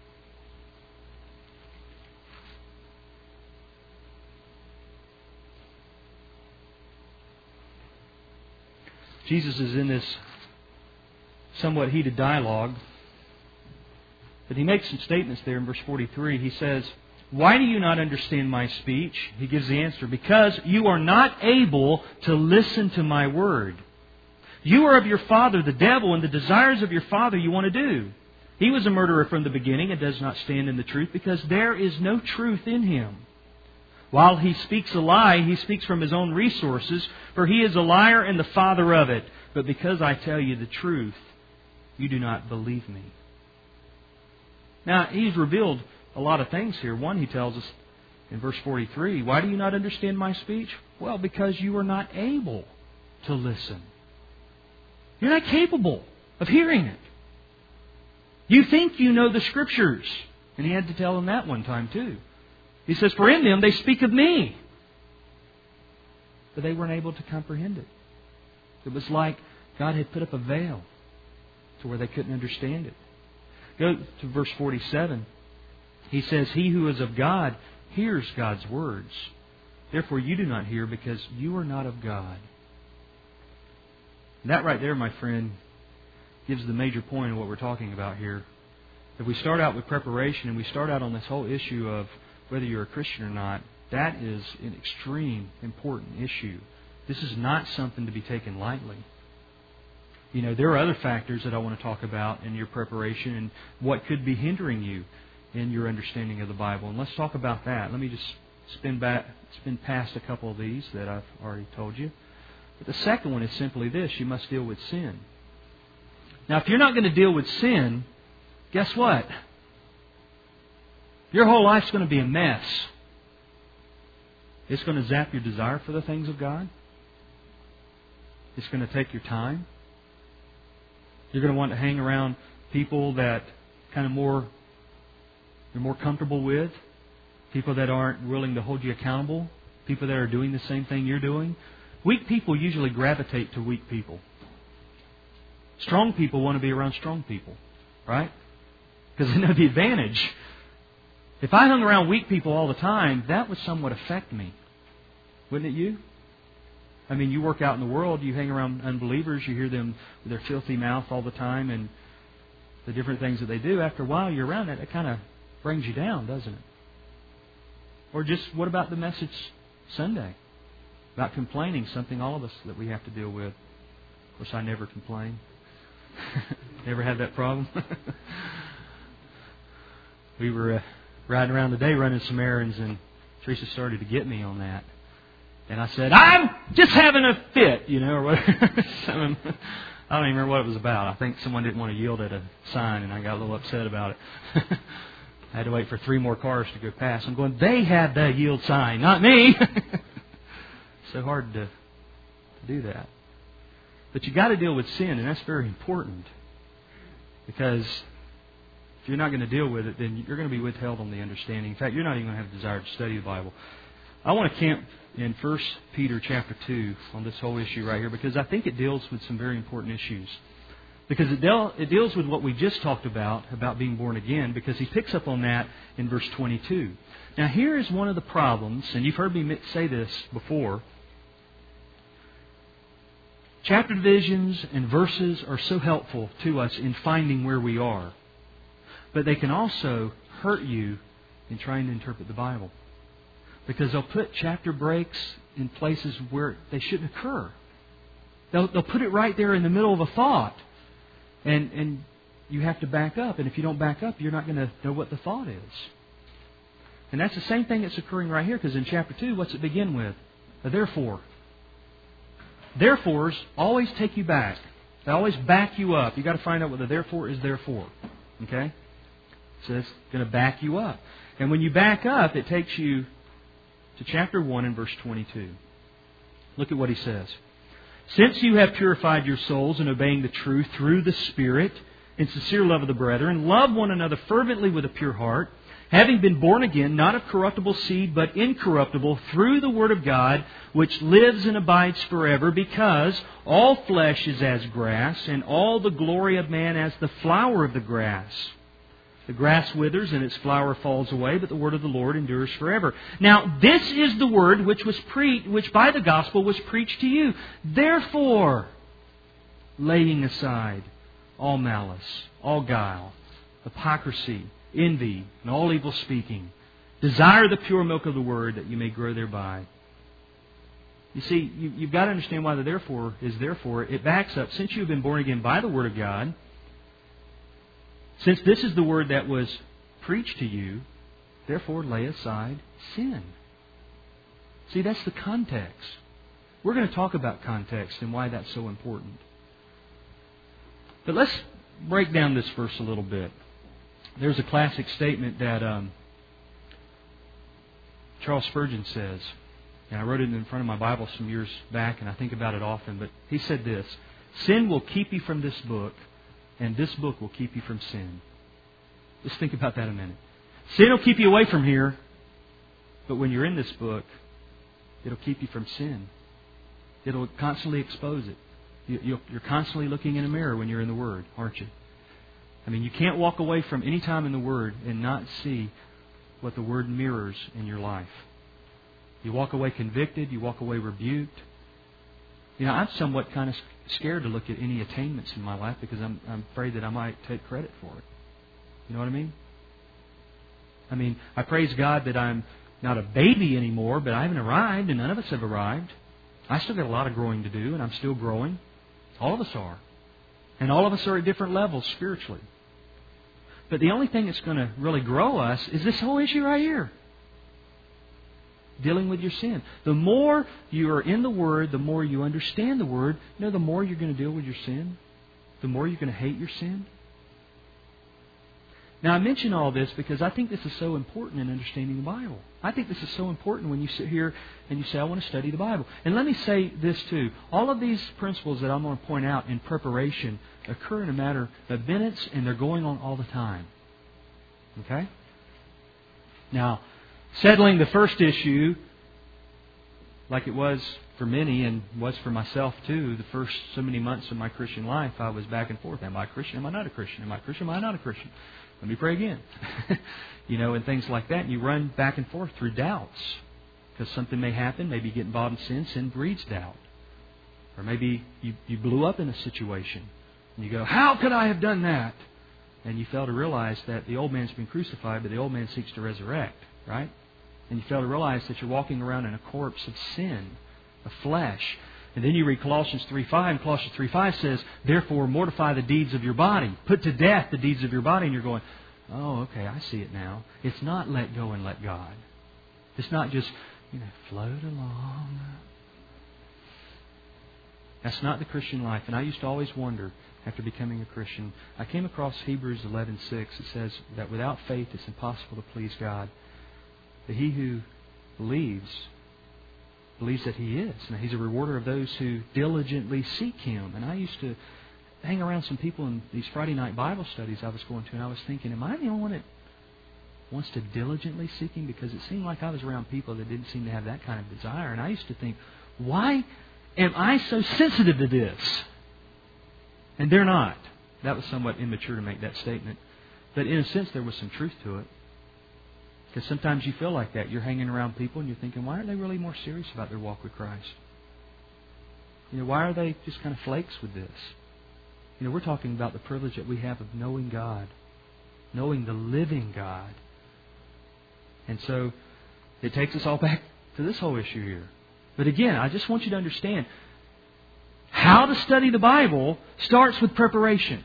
[SPEAKER 1] Jesus is in this somewhat heated dialogue. But He makes some statements there in verse 43. He says, why do you not understand my speech? He gives the answer, because you are not able to listen to my word. You are of your father, the devil, and the desires of your father you want to do. He was a murderer from the beginning and does not stand in the truth, because there is no truth in him. While he speaks a lie, he speaks from his own resources, for he is a liar and the father of it. But because I tell you the truth, you do not believe me. Now, He's revealed a lot of things here. One, He tells us in verse 43, why do you not understand my speech? Well, because you are not able to listen. You're not capable of hearing it. You think you know the Scriptures. And He had to tell them that one time too. He says, for in them they speak of me. But they weren't able to comprehend it. It was like God had put up a veil to where they couldn't understand it. Go to verse 47. He says, he who is of God hears God's words. Therefore you do not hear, because you are not of God. And that right there, my friend, gives the major point of what we're talking about here. If we start out with preparation and we start out on this whole issue of whether you're a Christian or not, that is an extreme important issue. This is not something to be taken lightly. You know, there are other factors that I want to talk about in your preparation and what could be hindering you in your understanding of the Bible. And let's talk about that. Let me just spin past a couple of these that I've already told you. But the second one is simply this: you must deal with sin. Now, if you're not going to deal with sin, guess what? Your whole life's going to be a mess. It's going to zap your desire for the things of God. It's going to take your time. You're going to want to hang around people that you're more comfortable with, people that aren't willing to hold you accountable, people that are doing the same thing you're doing. Weak people usually gravitate to weak people. Strong people want to be around strong people, right? Because they know the advantage. If I hung around weak people all the time, that would somewhat affect me. Wouldn't it you? I mean, you work out in the world, you hang around unbelievers, you hear them with their filthy mouth all the time and the different things that they do. After a while, you're around it. It kind of brings you down, doesn't it? Or just, what about the message Sunday? About complaining, something all of us that we have to deal with. Of course, I never complain. Never had that problem. We were riding around today running some errands, and Teresa started to get me on that. And I said, I'm just having a fit, or whatever. I don't even remember what it was about. I think someone didn't want to yield at a sign, and I got a little upset about it. I had to wait for 3 more cars to go past. I'm going, they had the yield sign, not me. So hard to do that. But you got to deal with sin, and that's very important. Because if you're not going to deal with it, then you're going to be withheld on the understanding. In fact, you're not even going to have a desire to study the Bible. I want to camp in 1 Peter chapter 2 on this whole issue right here, because I think it deals with some very important issues. Because it deals with what we just talked about being born again, because he picks up on that in verse 22. Now here is one of the problems, and you've heard me say this before. Chapter divisions and verses are so helpful to us in finding where we are. But they can also hurt you in trying to interpret the Bible. Because they'll put chapter breaks in places where they shouldn't occur. They'll put it right there in the middle of a thought. And you have to back up. And if you don't back up, you're not going to know what the thought is. And that's the same thing that's occurring right here. Because in chapter 2, what's it begin with? A therefore. Therefores always take you back. They always back you up. You've got to find out what the therefore is there for. Okay? So it's going to back you up. And when you back up, it takes you to chapter 1 and verse 22. Look at what he says. Since you have purified your souls in obeying the truth through the Spirit, in sincere love of the brethren, love one another fervently with a pure heart, having been born again, not of corruptible seed, but incorruptible, through the Word of God, which lives and abides forever, because all flesh is as grass, and all the glory of man as the flower of the grass. The grass withers and its flower falls away, but the word of the Lord endures forever. Now, this is the word which by the gospel was preached to you. Therefore, laying aside all malice, all guile, hypocrisy, envy, and all evil speaking, desire the pure milk of the word that you may grow thereby. You see, you've got to understand why the therefore is therefore. It backs up, since you've been born again by the word of God, since this is the word that was preached to you, therefore lay aside sin. See, that's the context. We're going to talk about context and why that's so important. But let's break down this verse a little bit. There's a classic statement that Charles Spurgeon says, and I wrote it in front of my Bible some years back, and I think about it often, but he said this: sin will keep you from this book, and this book will keep you from sin. Just think about that a minute. Sin will keep you away from here, but when you're in this book, it'll keep you from sin. It'll constantly expose it. You're constantly looking in a mirror when you're in the Word, aren't you? I mean, you can't walk away from any time in the Word and not see what the Word mirrors in your life. You walk away convicted, you walk away rebuked. I'm somewhat kind of scared to look at any attainments in my life because I'm afraid that I might take credit for it. You know what I mean? I praise God that I'm not a baby anymore, but I haven't arrived, and none of us have arrived. I still got a lot of growing to do, and I'm still growing. All of us are. And all of us are at different levels spiritually. But the only thing that's going to really grow us is this whole issue right here. Dealing with your sin. The more you are in the Word, the more you understand the Word, the more you're going to deal with your sin. The more you're going to hate your sin. Now, I mention all this because I think this is so important in understanding the Bible. I think this is so important when you sit here and you say, I want to study the Bible. And let me say this too. All of these principles that I'm going to point out in preparation occur in a matter of minutes, and they're going on all the time. Okay? Now, settling the first issue, like it was for many and was for myself too, the first so many months of my Christian life, I was back and forth. Am I a Christian? Am I not a Christian? Am I a Christian? Am I not a Christian? Let me pray again. And things like that. And you run back and forth through doubts. Because something may happen. Maybe you get involved in sin. Sin breeds doubt. Or maybe you blew up in a situation. And you go, how could I have done that? And you fail to realize that the old man's been crucified, but the old man seeks to resurrect. Right? And you fail to realize that you're walking around in a corpse of sin, of flesh. And then you read Colossians 3:5, and Colossians 3:5 says, therefore mortify the deeds of your body. Put to death the deeds of your body. And you're going, oh, okay, I see it now. It's not let go and let God. It's not just, float along. That's not the Christian life. And I used to always wonder, after becoming a Christian, I came across Hebrews 11:6. It says that without faith it's impossible to please God. But he who believes that He is. Now, He's a rewarder of those who diligently seek Him. And I used to hang around some people in these Friday night Bible studies I was going to, and I was thinking, am I the only one that wants to diligently seek Him? Because it seemed like I was around people that didn't seem to have that kind of desire. And I used to think, why am I so sensitive to this? And they're not. That was somewhat immature to make that statement. But in a sense, there was some truth to it. Because sometimes you feel like that. You're hanging around people and you're thinking, why aren't they really more serious about their walk with Christ? Why are they just kind of flakes with this? We're talking about the privilege that we have of knowing God, knowing the living God. And so it takes us all back to this whole issue here. But again, I just want you to understand, how to study the Bible starts with preparation.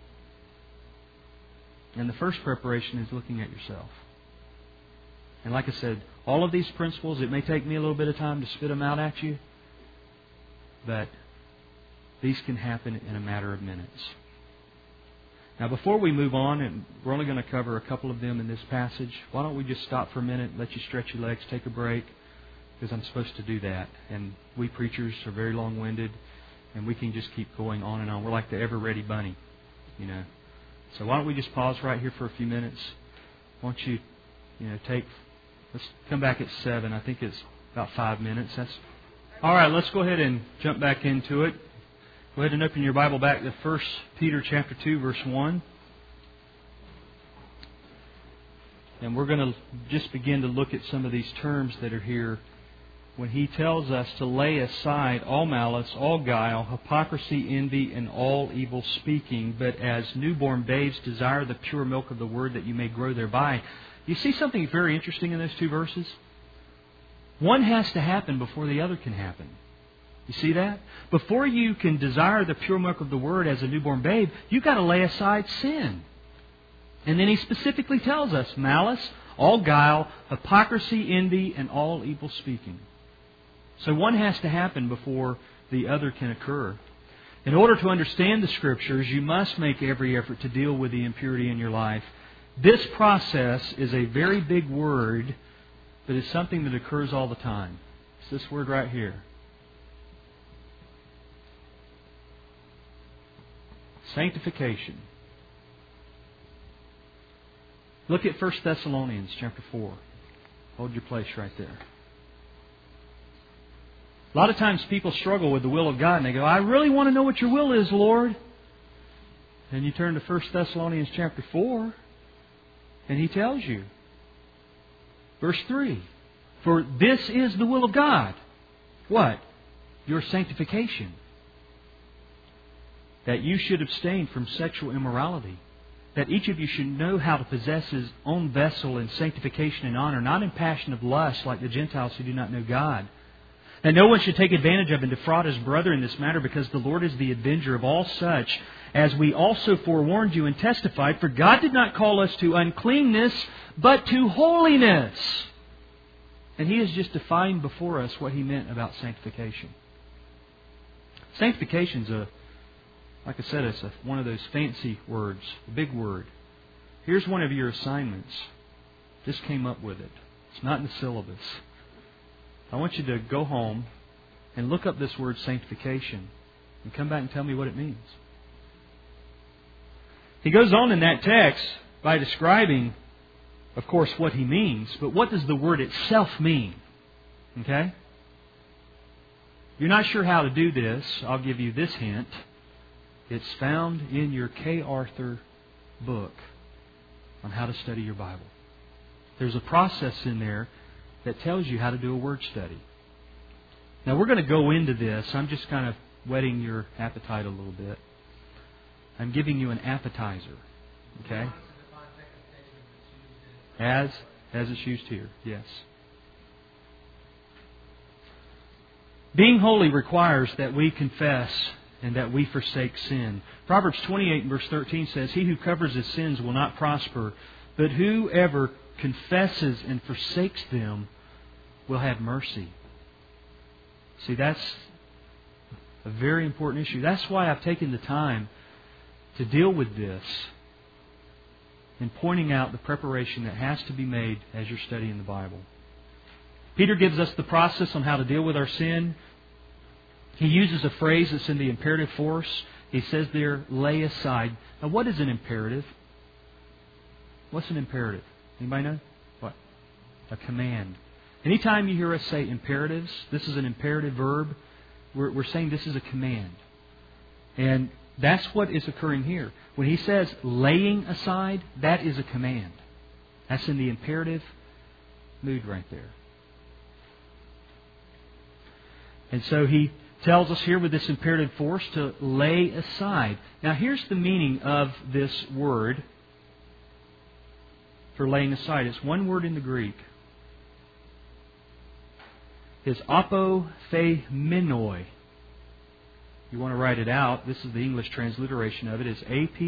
[SPEAKER 1] And the first preparation is looking at yourself. And like I said, all of these principles, it may take me a little bit of time to spit them out at you, but these can happen in a matter of minutes. Now, before we move on, and we're only going to cover a couple of them in this passage, why don't we just stop for a minute, let you stretch your legs, take a break, because I'm supposed to do that. And we preachers are very long-winded, and we can just keep going on and on. We're like the ever-ready bunny, So why don't we just pause right here for a few minutes? Why don't you, let's come back at 7. I think it's about 5 minutes. All right, let's go ahead and jump back into it. Go ahead and open your Bible back to 1 Peter chapter 2, verse 1. And we're going to just begin to look at some of these terms that are here when he tells us to lay aside all malice, all guile, hypocrisy, envy, and all evil speaking, but as newborn babes desire the pure milk of the Word that you may grow thereby. You see something very interesting in those two verses? One has to happen before the other can happen. You see that? Before you can desire the pure milk of the Word as a newborn babe, you've got to lay aside sin. And then he specifically tells us malice, all guile, hypocrisy, envy, and all evil speaking. So one has to happen before the other can occur. In order to understand the Scriptures, you must make every effort to deal with the impurity in your life. This process is a very big word, but it's something that occurs all the time. It's this word right here. Sanctification. Look at 1 Thessalonians chapter 4. Hold your place right there. A lot of times people struggle with the will of God and they go, I really want to know what your will is, Lord. And you turn to 1 Thessalonians chapter 4 and he tells you. Verse 3. For this is the will of God. What? Your sanctification. That you should abstain from sexual immorality. That each of you should know how to possess his own vessel in sanctification and honor, not in passion of lust like the Gentiles who do not know God. That no one should take advantage of and defraud his brother in this matter, because the Lord is the avenger of all such, as we also forewarned you and testified. For God did not call us to uncleanness, but to holiness. And He has just defined before us what He meant about sanctification. Sanctification's like I said, it's one of those fancy words, a big word. Here's one of your assignments. Just came up with it. It's not in the syllabus. I want you to go home and look up this word sanctification and come back and tell me what it means. He goes on in that text by describing, of course, what he means, but what does the word itself mean? Okay? You're not sure how to do this. I'll give you this hint. It's found in your K. Arthur book on how to study your Bible. There's a process in there that tells you how to do a word study. Now we're going to go into this. I'm just kind of whetting your appetite a little bit. I'm giving you an appetizer. Okay? As it's used here. Yes. Being holy requires that we confess and that we forsake sin. Proverbs 28 verse 13 says, He who covers his sins will not prosper, but whoever confesses and forsakes them will have mercy. See, that's A very important issue. That's why I've taken the time to deal with this and pointing out the preparation that has to be made as you're studying the Bible. Peter gives us the process on how to deal with our sin. He uses a phrase that's in the imperative force. He says there, lay aside. Now, what is an imperative? What's an imperative? Anybody know? What? A command. Anytime you hear us say imperatives, this is an imperative verb, we're saying this is a command. And that's what is occurring here. When he says laying aside, that is a command. That's in the imperative mood right there. And so he tells us here with this imperative force to lay aside. Now here's the meaning of this word for laying aside. It's one word in the Greek. It's apothemenoi. You want to write it out. This is the English transliteration of it. It's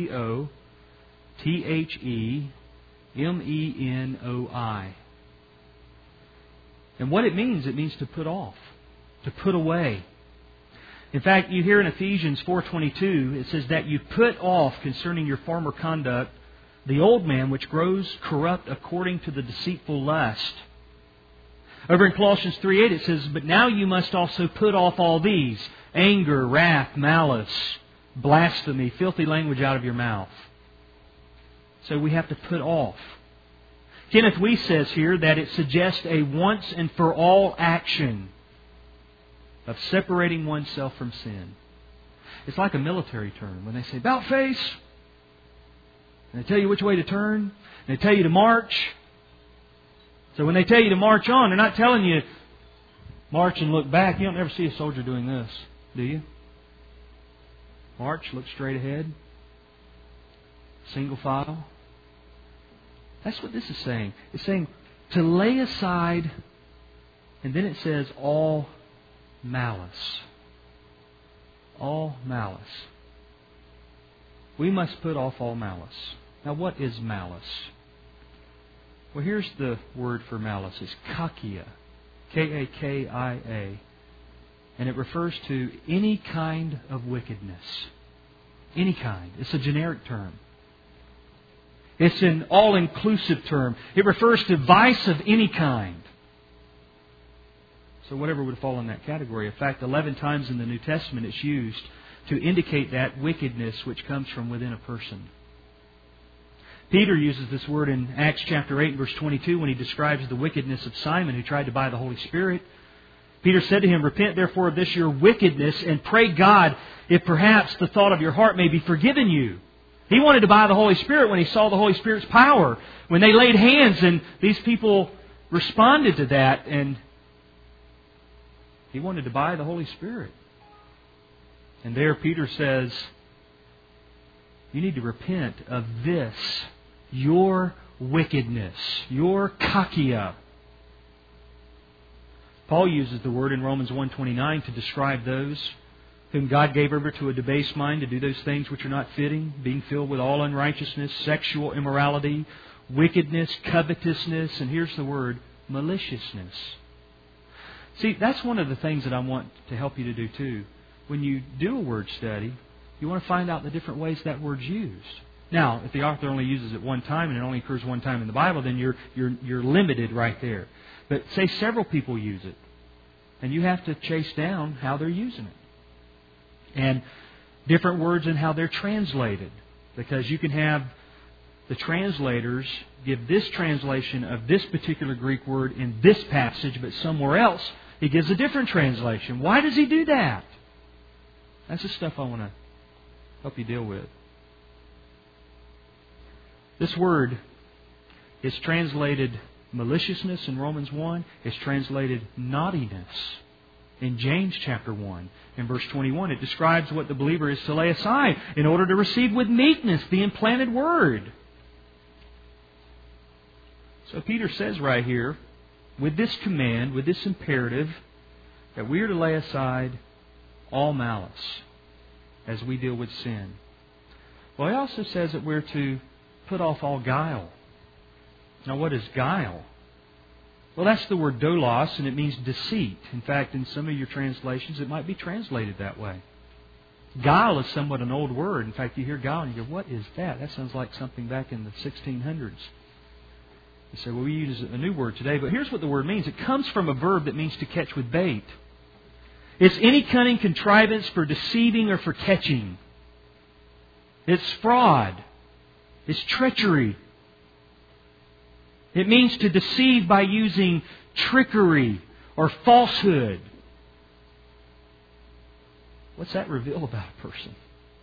[SPEAKER 1] apothemenoi. And what it means to put off, to put away. In fact, you hear in Ephesians 4:22, it says that you put off concerning your former conduct the old man which grows corrupt according to the deceitful lust. Over in Colossians 3:8 it says, but now you must also put off all these: anger, wrath, malice, blasphemy, filthy language out of your mouth. So we have to put off. Kenneth Wuest says here that it suggests a once and for all action of separating oneself from sin. It's like a military term. When they say, about face, and they tell you which way to turn, and they tell you to march. So when they tell you to march on, they're not telling you march and look back. You don't ever see a soldier doing this, do you? March, look straight ahead. Single file. That's what this is saying. It's saying to lay aside, and then it says all malice. All malice. We must put off all malice. Now, what is malice? Well, here's the word for malice. It's kakia. K-A-K-I-A. And it refers to any kind of wickedness. Any kind. It's a generic term. It's an all-inclusive term. It refers to vice of any kind. So whatever would fall in that category. In fact, 11 times in the New Testament it's used to indicate that wickedness which comes from within a person. Peter uses this word in Acts chapter 8, verse 22, when he describes the wickedness of Simon who tried to buy the Holy Spirit. Peter said to him, repent therefore of this your wickedness, and pray God if perhaps the thought of your heart may be forgiven you. He wanted to buy the Holy Spirit when he saw the Holy Spirit's power. When they laid hands and these people responded to that, and he wanted to buy the Holy Spirit. And there Peter says, you need to repent of this, your wickedness, your kakia. Paul uses the word in Romans 1:29 to describe those whom God gave over to a debased mind to do those things which are not fitting, being filled with all unrighteousness, sexual immorality, wickedness, covetousness, and here's the word, maliciousness. See, that's one of the things that I want to help you to do too. When you do a word study, you want to find out the different ways that word's used. Now, if the author only uses it one time and it only occurs one time in the Bible, then you're limited right there. But say several people use it, and you have to chase down how they're using it. And different words and how they're translated. Because you can have the translators give this translation of this particular Greek word in this passage, but somewhere else he gives a different translation. Why does he do that? That's the stuff I want to help you deal with. This word is translated maliciousness in Romans 1. It's translated naughtiness in James chapter 1. In verse 21, it describes what the believer is to lay aside in order to receive with meekness the implanted word. So Peter says right here, with this command, with this imperative, that we are to lay aside all malice as we deal with sin. Well, he also says that we're to put off all guile. Now, what is guile? Well, that's the word doulos, and it means deceit. In fact, in some of your translations, it might be translated that way. Guile is somewhat an old word. In fact, you hear guile and you go, what is that? That sounds like something back in the 1600s. You say, well, we use a new word today, but here's what the word means. It comes from a verb that means to catch with bait. It's any cunning contrivance for deceiving or for catching. It's fraud. It's treachery. It means to deceive by using trickery or falsehood. What's that reveal about a person?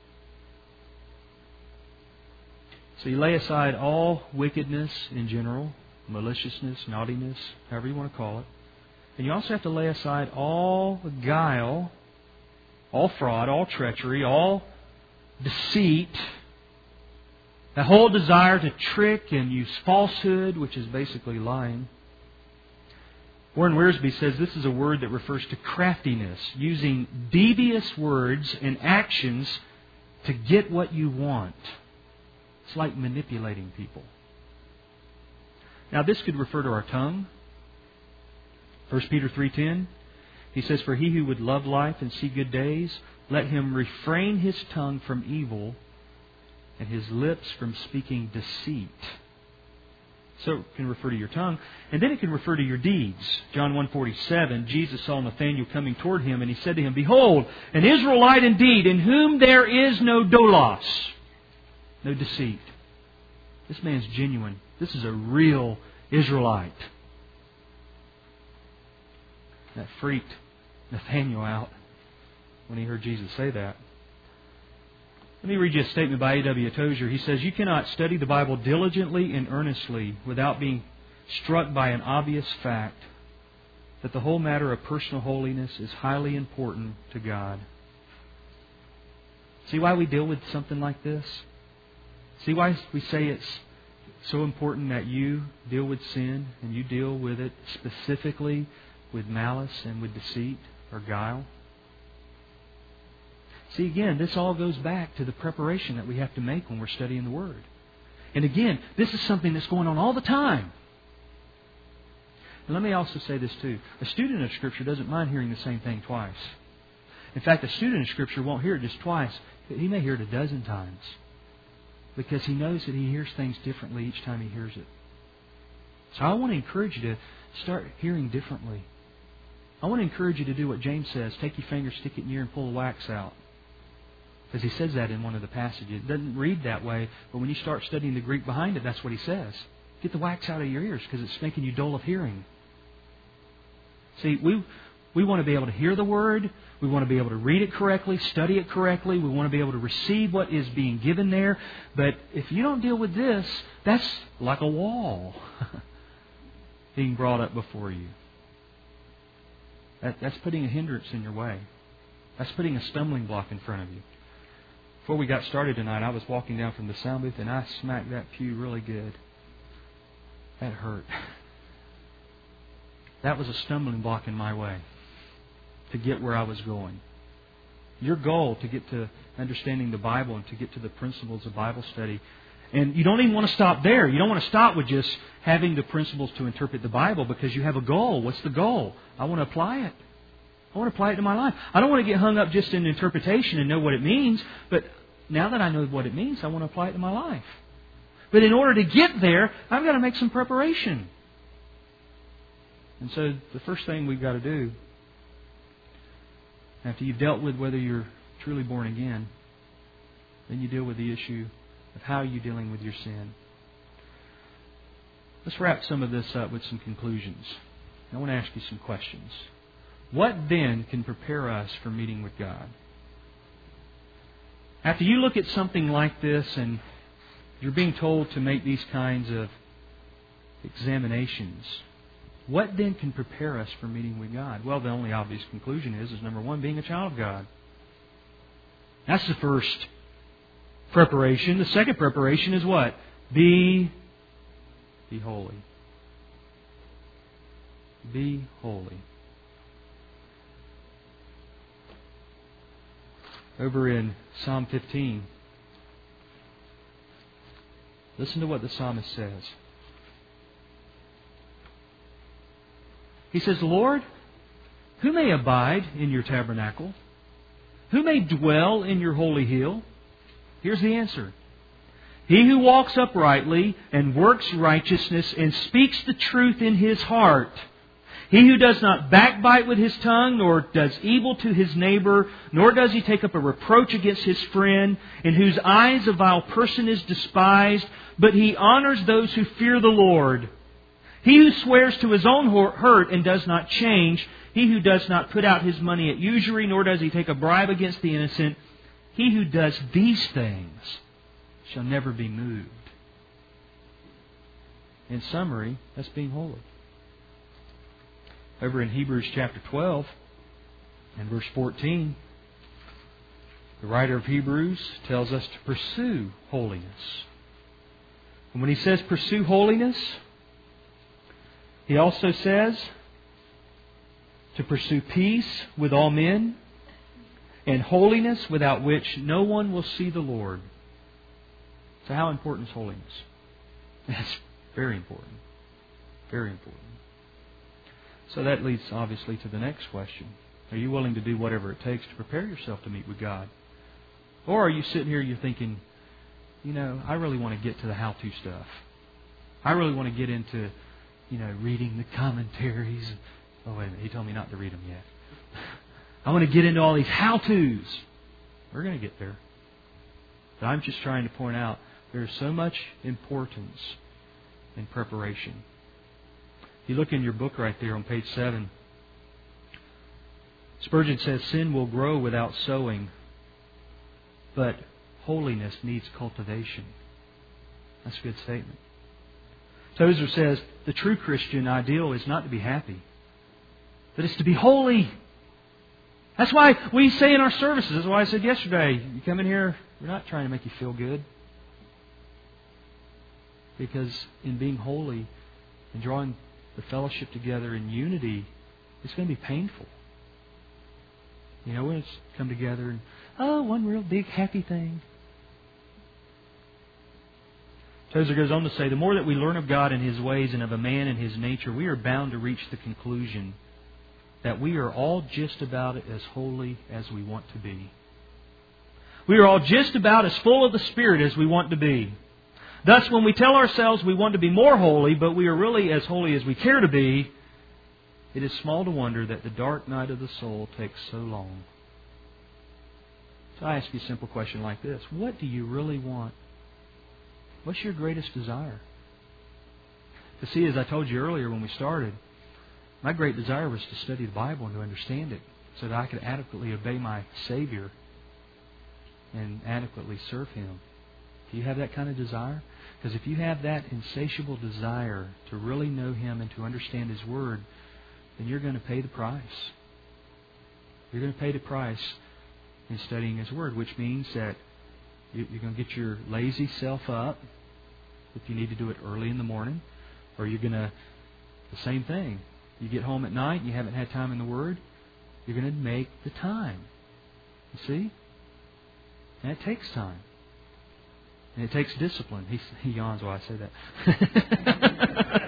[SPEAKER 1] So you lay aside all wickedness in general, maliciousness, naughtiness, however you want to call it. And you also have to lay aside all guile, all fraud, all treachery, all deceit, the whole desire to trick and use falsehood, which is basically lying. Warren Wiersbe says this is a word that refers to craftiness, using devious words and actions to get what you want. It's like manipulating people. Now, this could refer to our tongue. 1 Peter 3:10, he says, "For he who would love life and see good days, let him refrain his tongue from evil and his lips from speaking deceit." So it can refer to your tongue. And then it can refer to your deeds. John 1:47, Jesus saw Nathanael coming toward him, and he said to him, "Behold, an Israelite indeed, in whom there is no doulos," no deceit. This man's genuine. This is a real Israelite. That freaked Nathanael out when he heard Jesus say that. Let me read you a statement by A.W. Tozer. He says, "You cannot study the Bible diligently and earnestly without being struck by an obvious fact that the whole matter of personal holiness is highly important to God." See why we deal with something like this? See why we say it's so important that you deal with sin and you deal with it specifically with malice and with deceit or guile? See, again, this all goes back to the preparation that we have to make when we're studying the Word. And again, this is something that's going on all the time. And let me also say this too. A student of Scripture doesn't mind hearing the same thing twice. In fact, a student of Scripture won't hear it just twice. He may hear it a dozen times. Because he knows that he hears things differently each time he hears it. So I want to encourage you to start hearing differently. I want to encourage you to do what James says. Take your finger, stick it in your ear, and pull the wax out. Because he says that in one of the passages. It doesn't read that way, but when you start studying the Greek behind it, that's what he says. Get the wax out of your ears because it's making you dull of hearing. See, we want to be able to hear the Word. We want to be able to read it correctly, study it correctly. We want to be able to receive what is being given there. But if you don't deal with this, that's like a wall being brought up before you. That's putting a hindrance in your way. That's putting a stumbling block in front of you. Before we got started tonight, I was walking down from the sound booth and I smacked that pew really good. That hurt. That was a stumbling block in my way to get where I was going. Your goal to get to understanding the Bible and to get to the principles of Bible study. And you don't even want to stop there. You don't want to stop with just having the principles to interpret the Bible because you have a goal. What's the goal? I want to apply it. I want to apply it to my life. I don't want to get hung up just in interpretation and know what it means, but now that I know what it means, I want to apply it to my life. But in order to get there, I've got to make some preparation. And so the first thing we've got to do, after you've dealt with whether you're truly born again, then you deal with the issue of how you're dealing with your sin. Let's wrap some of this up with some conclusions. I want to ask you some questions. What then can prepare us for meeting with God? After you look at something like this and you're being told to make these kinds of examinations, what then can prepare us for meeting with God? Well, the only obvious conclusion is number one, being a child of God. That's the first preparation. The second preparation is what? Be holy. Be holy. Over in Psalm 15, listen to what the psalmist says. He says, Lord, who may abide in your tabernacle? Who may dwell in your holy hill? Here's the answer. He who walks uprightly and works righteousness and speaks the truth in his heart. He who does not backbite with his tongue, nor does evil to his neighbor, nor does he take up a reproach against his friend, in whose eyes a vile person is despised, but he honors those who fear the Lord. He who swears to his own hurt and does not change, he who does not put out his money at usury, nor does he take a bribe against the innocent, he who does these things shall never be moved. In summary, that's being holy. Over in Hebrews chapter 12 and verse 14, the writer of Hebrews tells us to pursue holiness. And when he says pursue holiness, he also says to pursue peace with all men and holiness without which no one will see the Lord. So how important is holiness? It's very important. Very important. So that leads obviously to the next question. Are you willing to do whatever it takes to prepare yourself to meet with God? Or are you sitting here, you're thinking, I really want to get to the how-to stuff. I really want to get into, reading the commentaries. Oh, wait a minute. He told me not to read them yet. I want to get into all these how-tos. We're going to get there. But I'm just trying to point out there's so much importance in preparation. You look in your book right there on page 7. Spurgeon says, sin will grow without sowing, but holiness needs cultivation. That's a good statement. Tozer says, the true Christian ideal is not to be happy, but it's to be holy. That's why we say in our services, that's why I said yesterday, you come in here, we're not trying to make you feel good. Because in being holy and drawing the fellowship together in unity, it's going to be painful. When it's come together and, one real big happy thing. Tozer goes on to say, the more that we learn of God and His ways and of a man and his nature, we are bound to reach the conclusion that we are all just about as holy as we want to be. We are all just about as full of the Spirit as we want to be. Thus, when we tell ourselves we want to be more holy, but we are really as holy as we care to be, it is small to wonder that the dark night of the soul takes so long. So I ask you a simple question like this. What do you really want? What's your greatest desire? To see, as I told you earlier when we started, my great desire was to study the Bible and to understand it so that I could adequately obey my Savior and adequately serve Him. Do you have that kind of desire? Because if you have that insatiable desire to really know Him and to understand His Word, then you're going to pay the price. You're going to pay the price in studying His Word, which means that you're going to get your lazy self up if you need to do it early in the morning, or you're going to, the same thing. You get home at night and you haven't had time in the Word, you're going to make the time. You see? And it takes time. And it takes discipline. He yawns while I say that.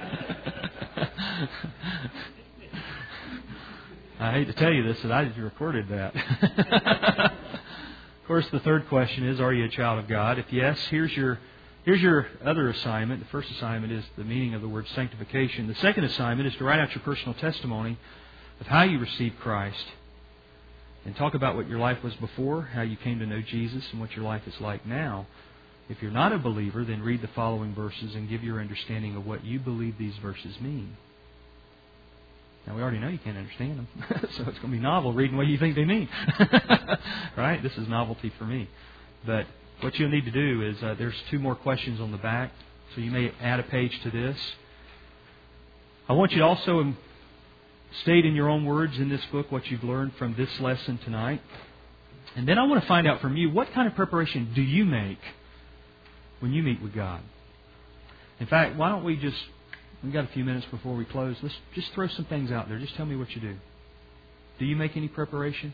[SPEAKER 1] I hate to tell you this, but I just recorded that. Of course, the third question is, are you a child of God? If yes, here's your other assignment. The first assignment is the meaning of the word sanctification. The second assignment is to write out your personal testimony of how you received Christ and talk about what your life was before, how you came to know Jesus, and what your life is like now. If you're not a believer, then read the following verses and give your understanding of what you believe these verses mean. Now, we already know you can't understand them, so it's going to be novel reading what you think they mean. Right? This is novelty for me. But what you'll need to do is, there's 2 more questions on the back, so you may add a page to this. I want you to also state in your own words in this book what you've learned from this lesson tonight. And then I want to find out from you, what kind of preparation do you make when you meet with God? In fact, why don't we've got a few minutes before we close. Let's just throw some things out there. Just tell me what you do. Do you make any preparation?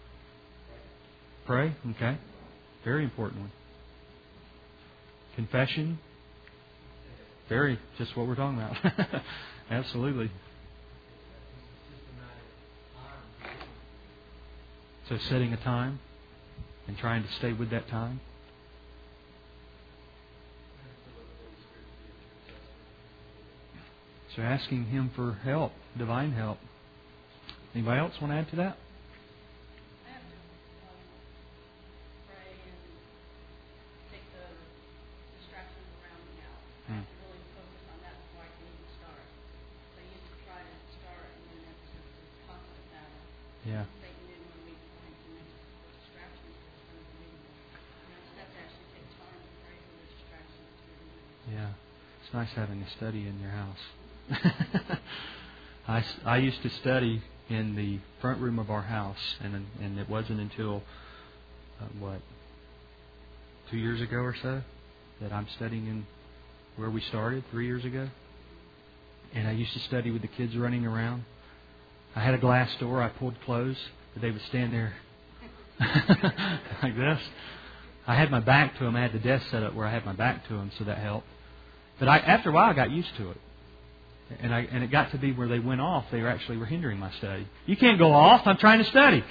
[SPEAKER 1] Pray? Okay. Very important one. Confession? Just what we're talking about. Absolutely. So setting a time and trying to stay with that time. So asking Him for help, divine help. Anybody else want to add to that?
[SPEAKER 3] I have to pray and take the distractions around me out. I have to really focus on that before I can even start. So I used to try to start, and then it's just this constant battle.
[SPEAKER 1] Yeah.
[SPEAKER 3] Satan didn't want me to find the next distractions for some reason. I just have to actually take time to pray for the distractions to be removed.
[SPEAKER 1] Yeah. It's nice having a study in your house. I used to study in the front room of our house, and it wasn't until 2 years ago or so that I'm studying in where we started 3 years ago. And I used to study with the kids running around. I had a glass door. I pulled clothes, but they would stand there like this. I had my back to them. I had the desk set up where I had my back to them, so that helped. But after a while, I got used to it. And it got to be where they went off. They were hindering my study. You can't go off. I'm trying to study.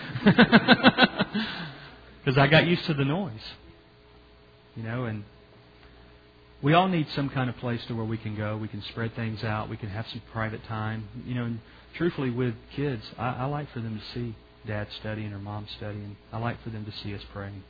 [SPEAKER 1] Because I got used to the noise. And we all need some kind of place to where we can go. We can spread things out. We can have some private time. And truthfully, with kids, I like for them to see Dad studying or Mom studying. I like for them to see us praying.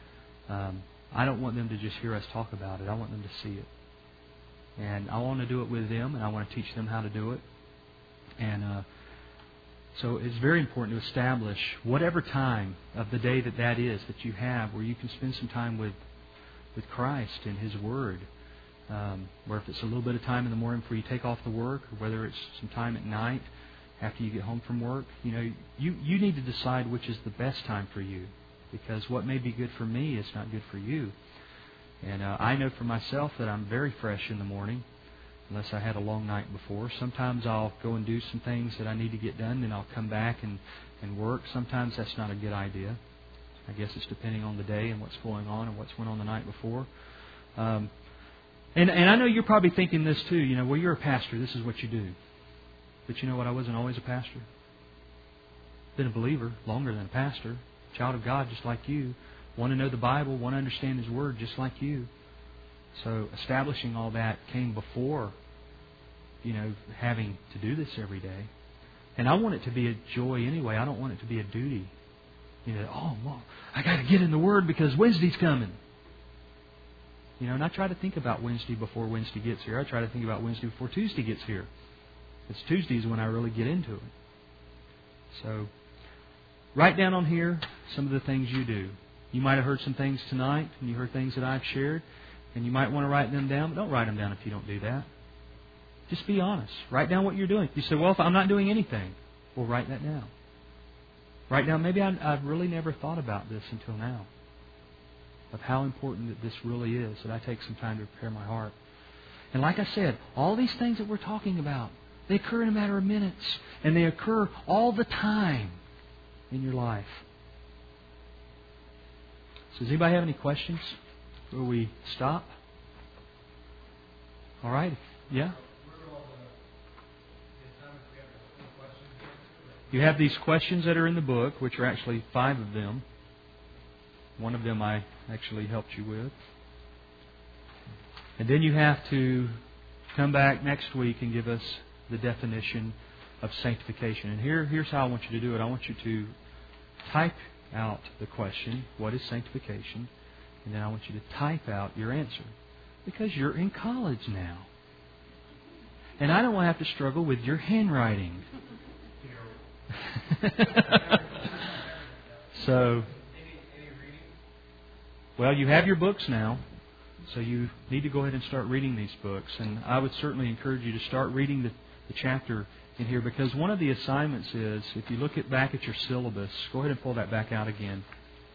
[SPEAKER 1] I don't want them to just hear us talk about it. I want them to see it. And I want to do it with them, and I want to teach them how to do it. And so it's very important to establish whatever time of the day that is that you have where you can spend some time with Christ and His Word. Where if it's a little bit of time in the morning before you take off the work, or whether it's some time at night after you get home from work, you need to decide which is the best time for you. Because what may be good for me is not good for you. And I know for myself that I'm very fresh in the morning, unless I had a long night before. Sometimes I'll go and do some things that I need to get done, then I'll come back and work. Sometimes that's not a good idea. I guess it's depending on the day and what's going on and what's went on the night before. And I know you're probably thinking this too. Well, you're a pastor. This is what you do. But you know what? I wasn't always a pastor. Been a believer longer than a pastor. Child of God just like you. Want to know the Bible, want to understand His Word just like you. So establishing all that came before, having to do this every day. And I want it to be a joy anyway. I don't want it to be a duty. Well, I got to get in the Word because Wednesday's coming. And I try to think about Wednesday before Wednesday gets here. I try to think about Wednesday before Tuesday gets here. It's Tuesdays when I really get into it. So, write down on here some of the things you do. You might have heard some things tonight, and you heard things that I've shared, and you might want to write them down. But don't write them down if you don't do that. Just be honest. Write down what you're doing. You say, well, if I'm not doing anything, well, write that down. Write down, maybe I've really never thought about this until now, of how important that this really is, that I take some time to prepare my heart. And like I said, all these things that we're talking about, they occur in a matter of minutes, and they occur all the time in your life. So does anybody have any questions before we stop? All right. Yeah? You have these questions that are in the book, which are actually 5 of them. One of them I actually helped you with. And then you have to come back next week and give us the definition of sanctification. And here's how I want you to do it. I want you to type out the question, what is sanctification? And then I want you to type out your answer. Because you're in college now. And I don't want to have to struggle with your handwriting. So, well, you have your books now. So you need to go ahead and start reading these books. And I would certainly encourage you to start reading the chapter in here, because one of the assignments is, if you look back at your syllabus, go ahead and pull that back out again.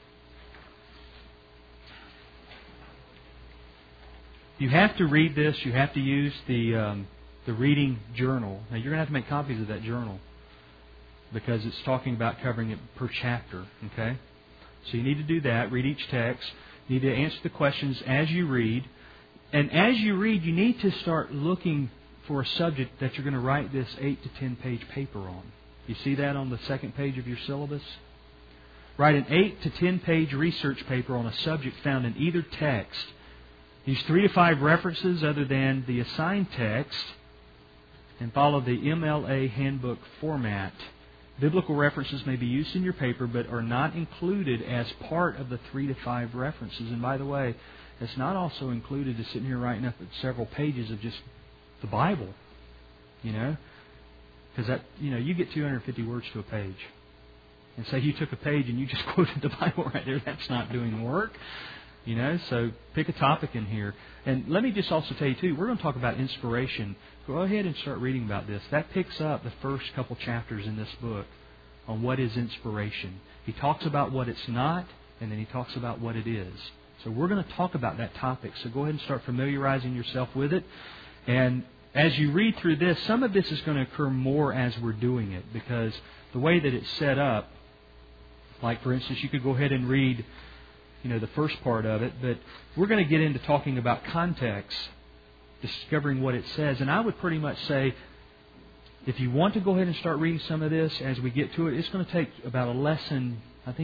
[SPEAKER 1] You have to read this. You have to use the reading journal. Now, you're going to have to make copies of that journal, because it's talking about covering it per chapter. Okay? So you need to do that. Read each text. You need to answer the questions as you read. And as you read, you need to start looking for a subject that you're going to write this 8 to 10 page paper on. You see that on the second page of your syllabus? Write an 8 to 10 page research paper on a subject found in either text. Use 3 to 5 references other than the assigned text and follow the MLA handbook format. Biblical references may be used in your paper but are not included as part of the 3 to 5 references. And by the way, it's not also included to sitting here writing up several pages of just the Bible. Because that, you get 250 words to a page. And say you took a page and you just quoted the Bible right there. That's not doing work. So pick a topic in here. And let me just also tell you, too, we're going to talk about inspiration. Go ahead and start reading about this. That picks up the first couple chapters in this book on what is inspiration. He talks about what it's not, and then he talks about what it is. So we're going to talk about that topic. So go ahead and start familiarizing yourself with it. And as you read through this, some of this is going to occur more as we're doing it, because the way that it's set up, like for instance, you could go ahead and read the first part of it, but we're going to get into talking about context, discovering what it says. And I would pretty much say, if you want to go ahead and start reading some of this as we get to it, it's going to take about a lesson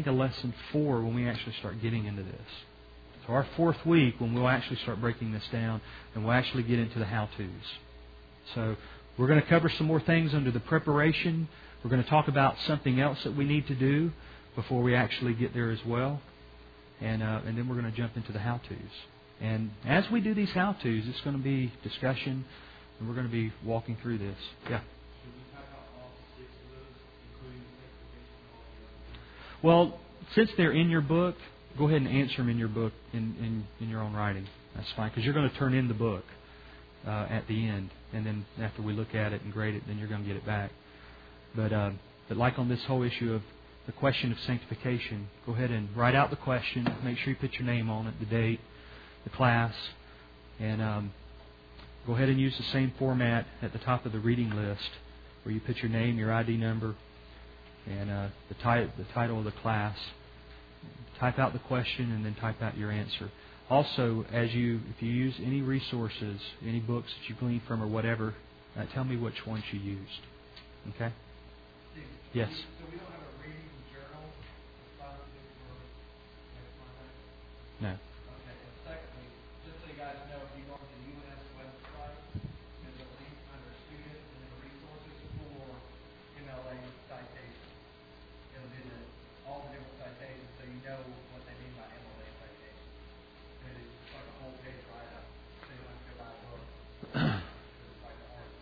[SPEAKER 1] 4 when we actually start getting into this. So our 4th week, when we'll actually start breaking this down, and we'll actually get into the how-tos. So we're going to cover some more things under the preparation. We're going to talk about something else that we need to do before we actually get there as well. And then we're going to jump into the how-tos. And as we do these how-tos, it's going to be discussion, and we're going to be walking through this. Yeah?
[SPEAKER 2] Should we type out all 6 of those, including the sanctification and all the other?
[SPEAKER 1] Well, since they're in your book, go ahead and answer them in your book, in your own writing. That's fine, because you're going to turn in the book at the end. And then after we look at it and grade it, then you're going to get it back. But like on this whole issue of the question of sanctification, go ahead and write out the question. Make sure you put your name on it, the date, the class, and go ahead and use the same format at the top of the reading list, where you put your name, your ID number, and the title of the class. Type out the question and then type out your answer. Also, if you use any resources, any books that you gleaned from or whatever, tell me which ones you used. Okay? Yes.
[SPEAKER 2] So we don't have a reading journal responsible for next Monday?
[SPEAKER 1] No.
[SPEAKER 2] Okay. And secondly, just so you guys know, if you go to the UNS website, there's a link under students and then resources for MLA citations. It'll be all the different citations, so you know what they mean by MLA citations. And it's like a whole page write-up, so you don't have to go buy a book. It's like an article.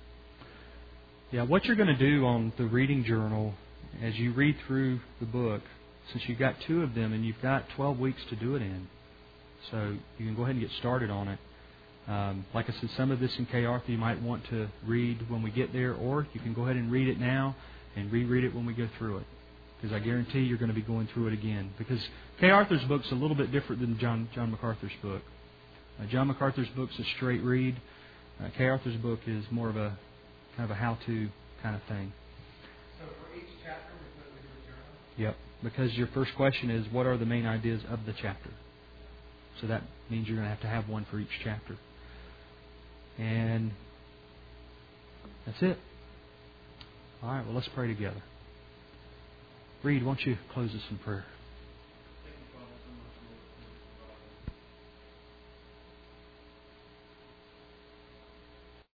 [SPEAKER 1] Yeah, what you're going to do on the reading journal, as you read through the book, since you've got 2 of them and you've got 12 weeks to do it in, so you can go ahead and get started on it. Like I said, some of this in K. Arthur you might want to read when we get there, or you can go ahead and read it now and reread it when we go through it. Because I guarantee you're going to be going through it again. Because K. Arthur's book's a little bit different than John MacArthur's book. John MacArthur's book's a straight read. K. Arthur's book is more of a kind of a how-to kind of thing.
[SPEAKER 2] So for each chapter, we put it with your journal?
[SPEAKER 1] Yep. Because your first question is, what are the main ideas of the chapter? So that means you're going to have one for each chapter. And that's it. All right, well, let's pray together. Reed, why don't you close us in prayer?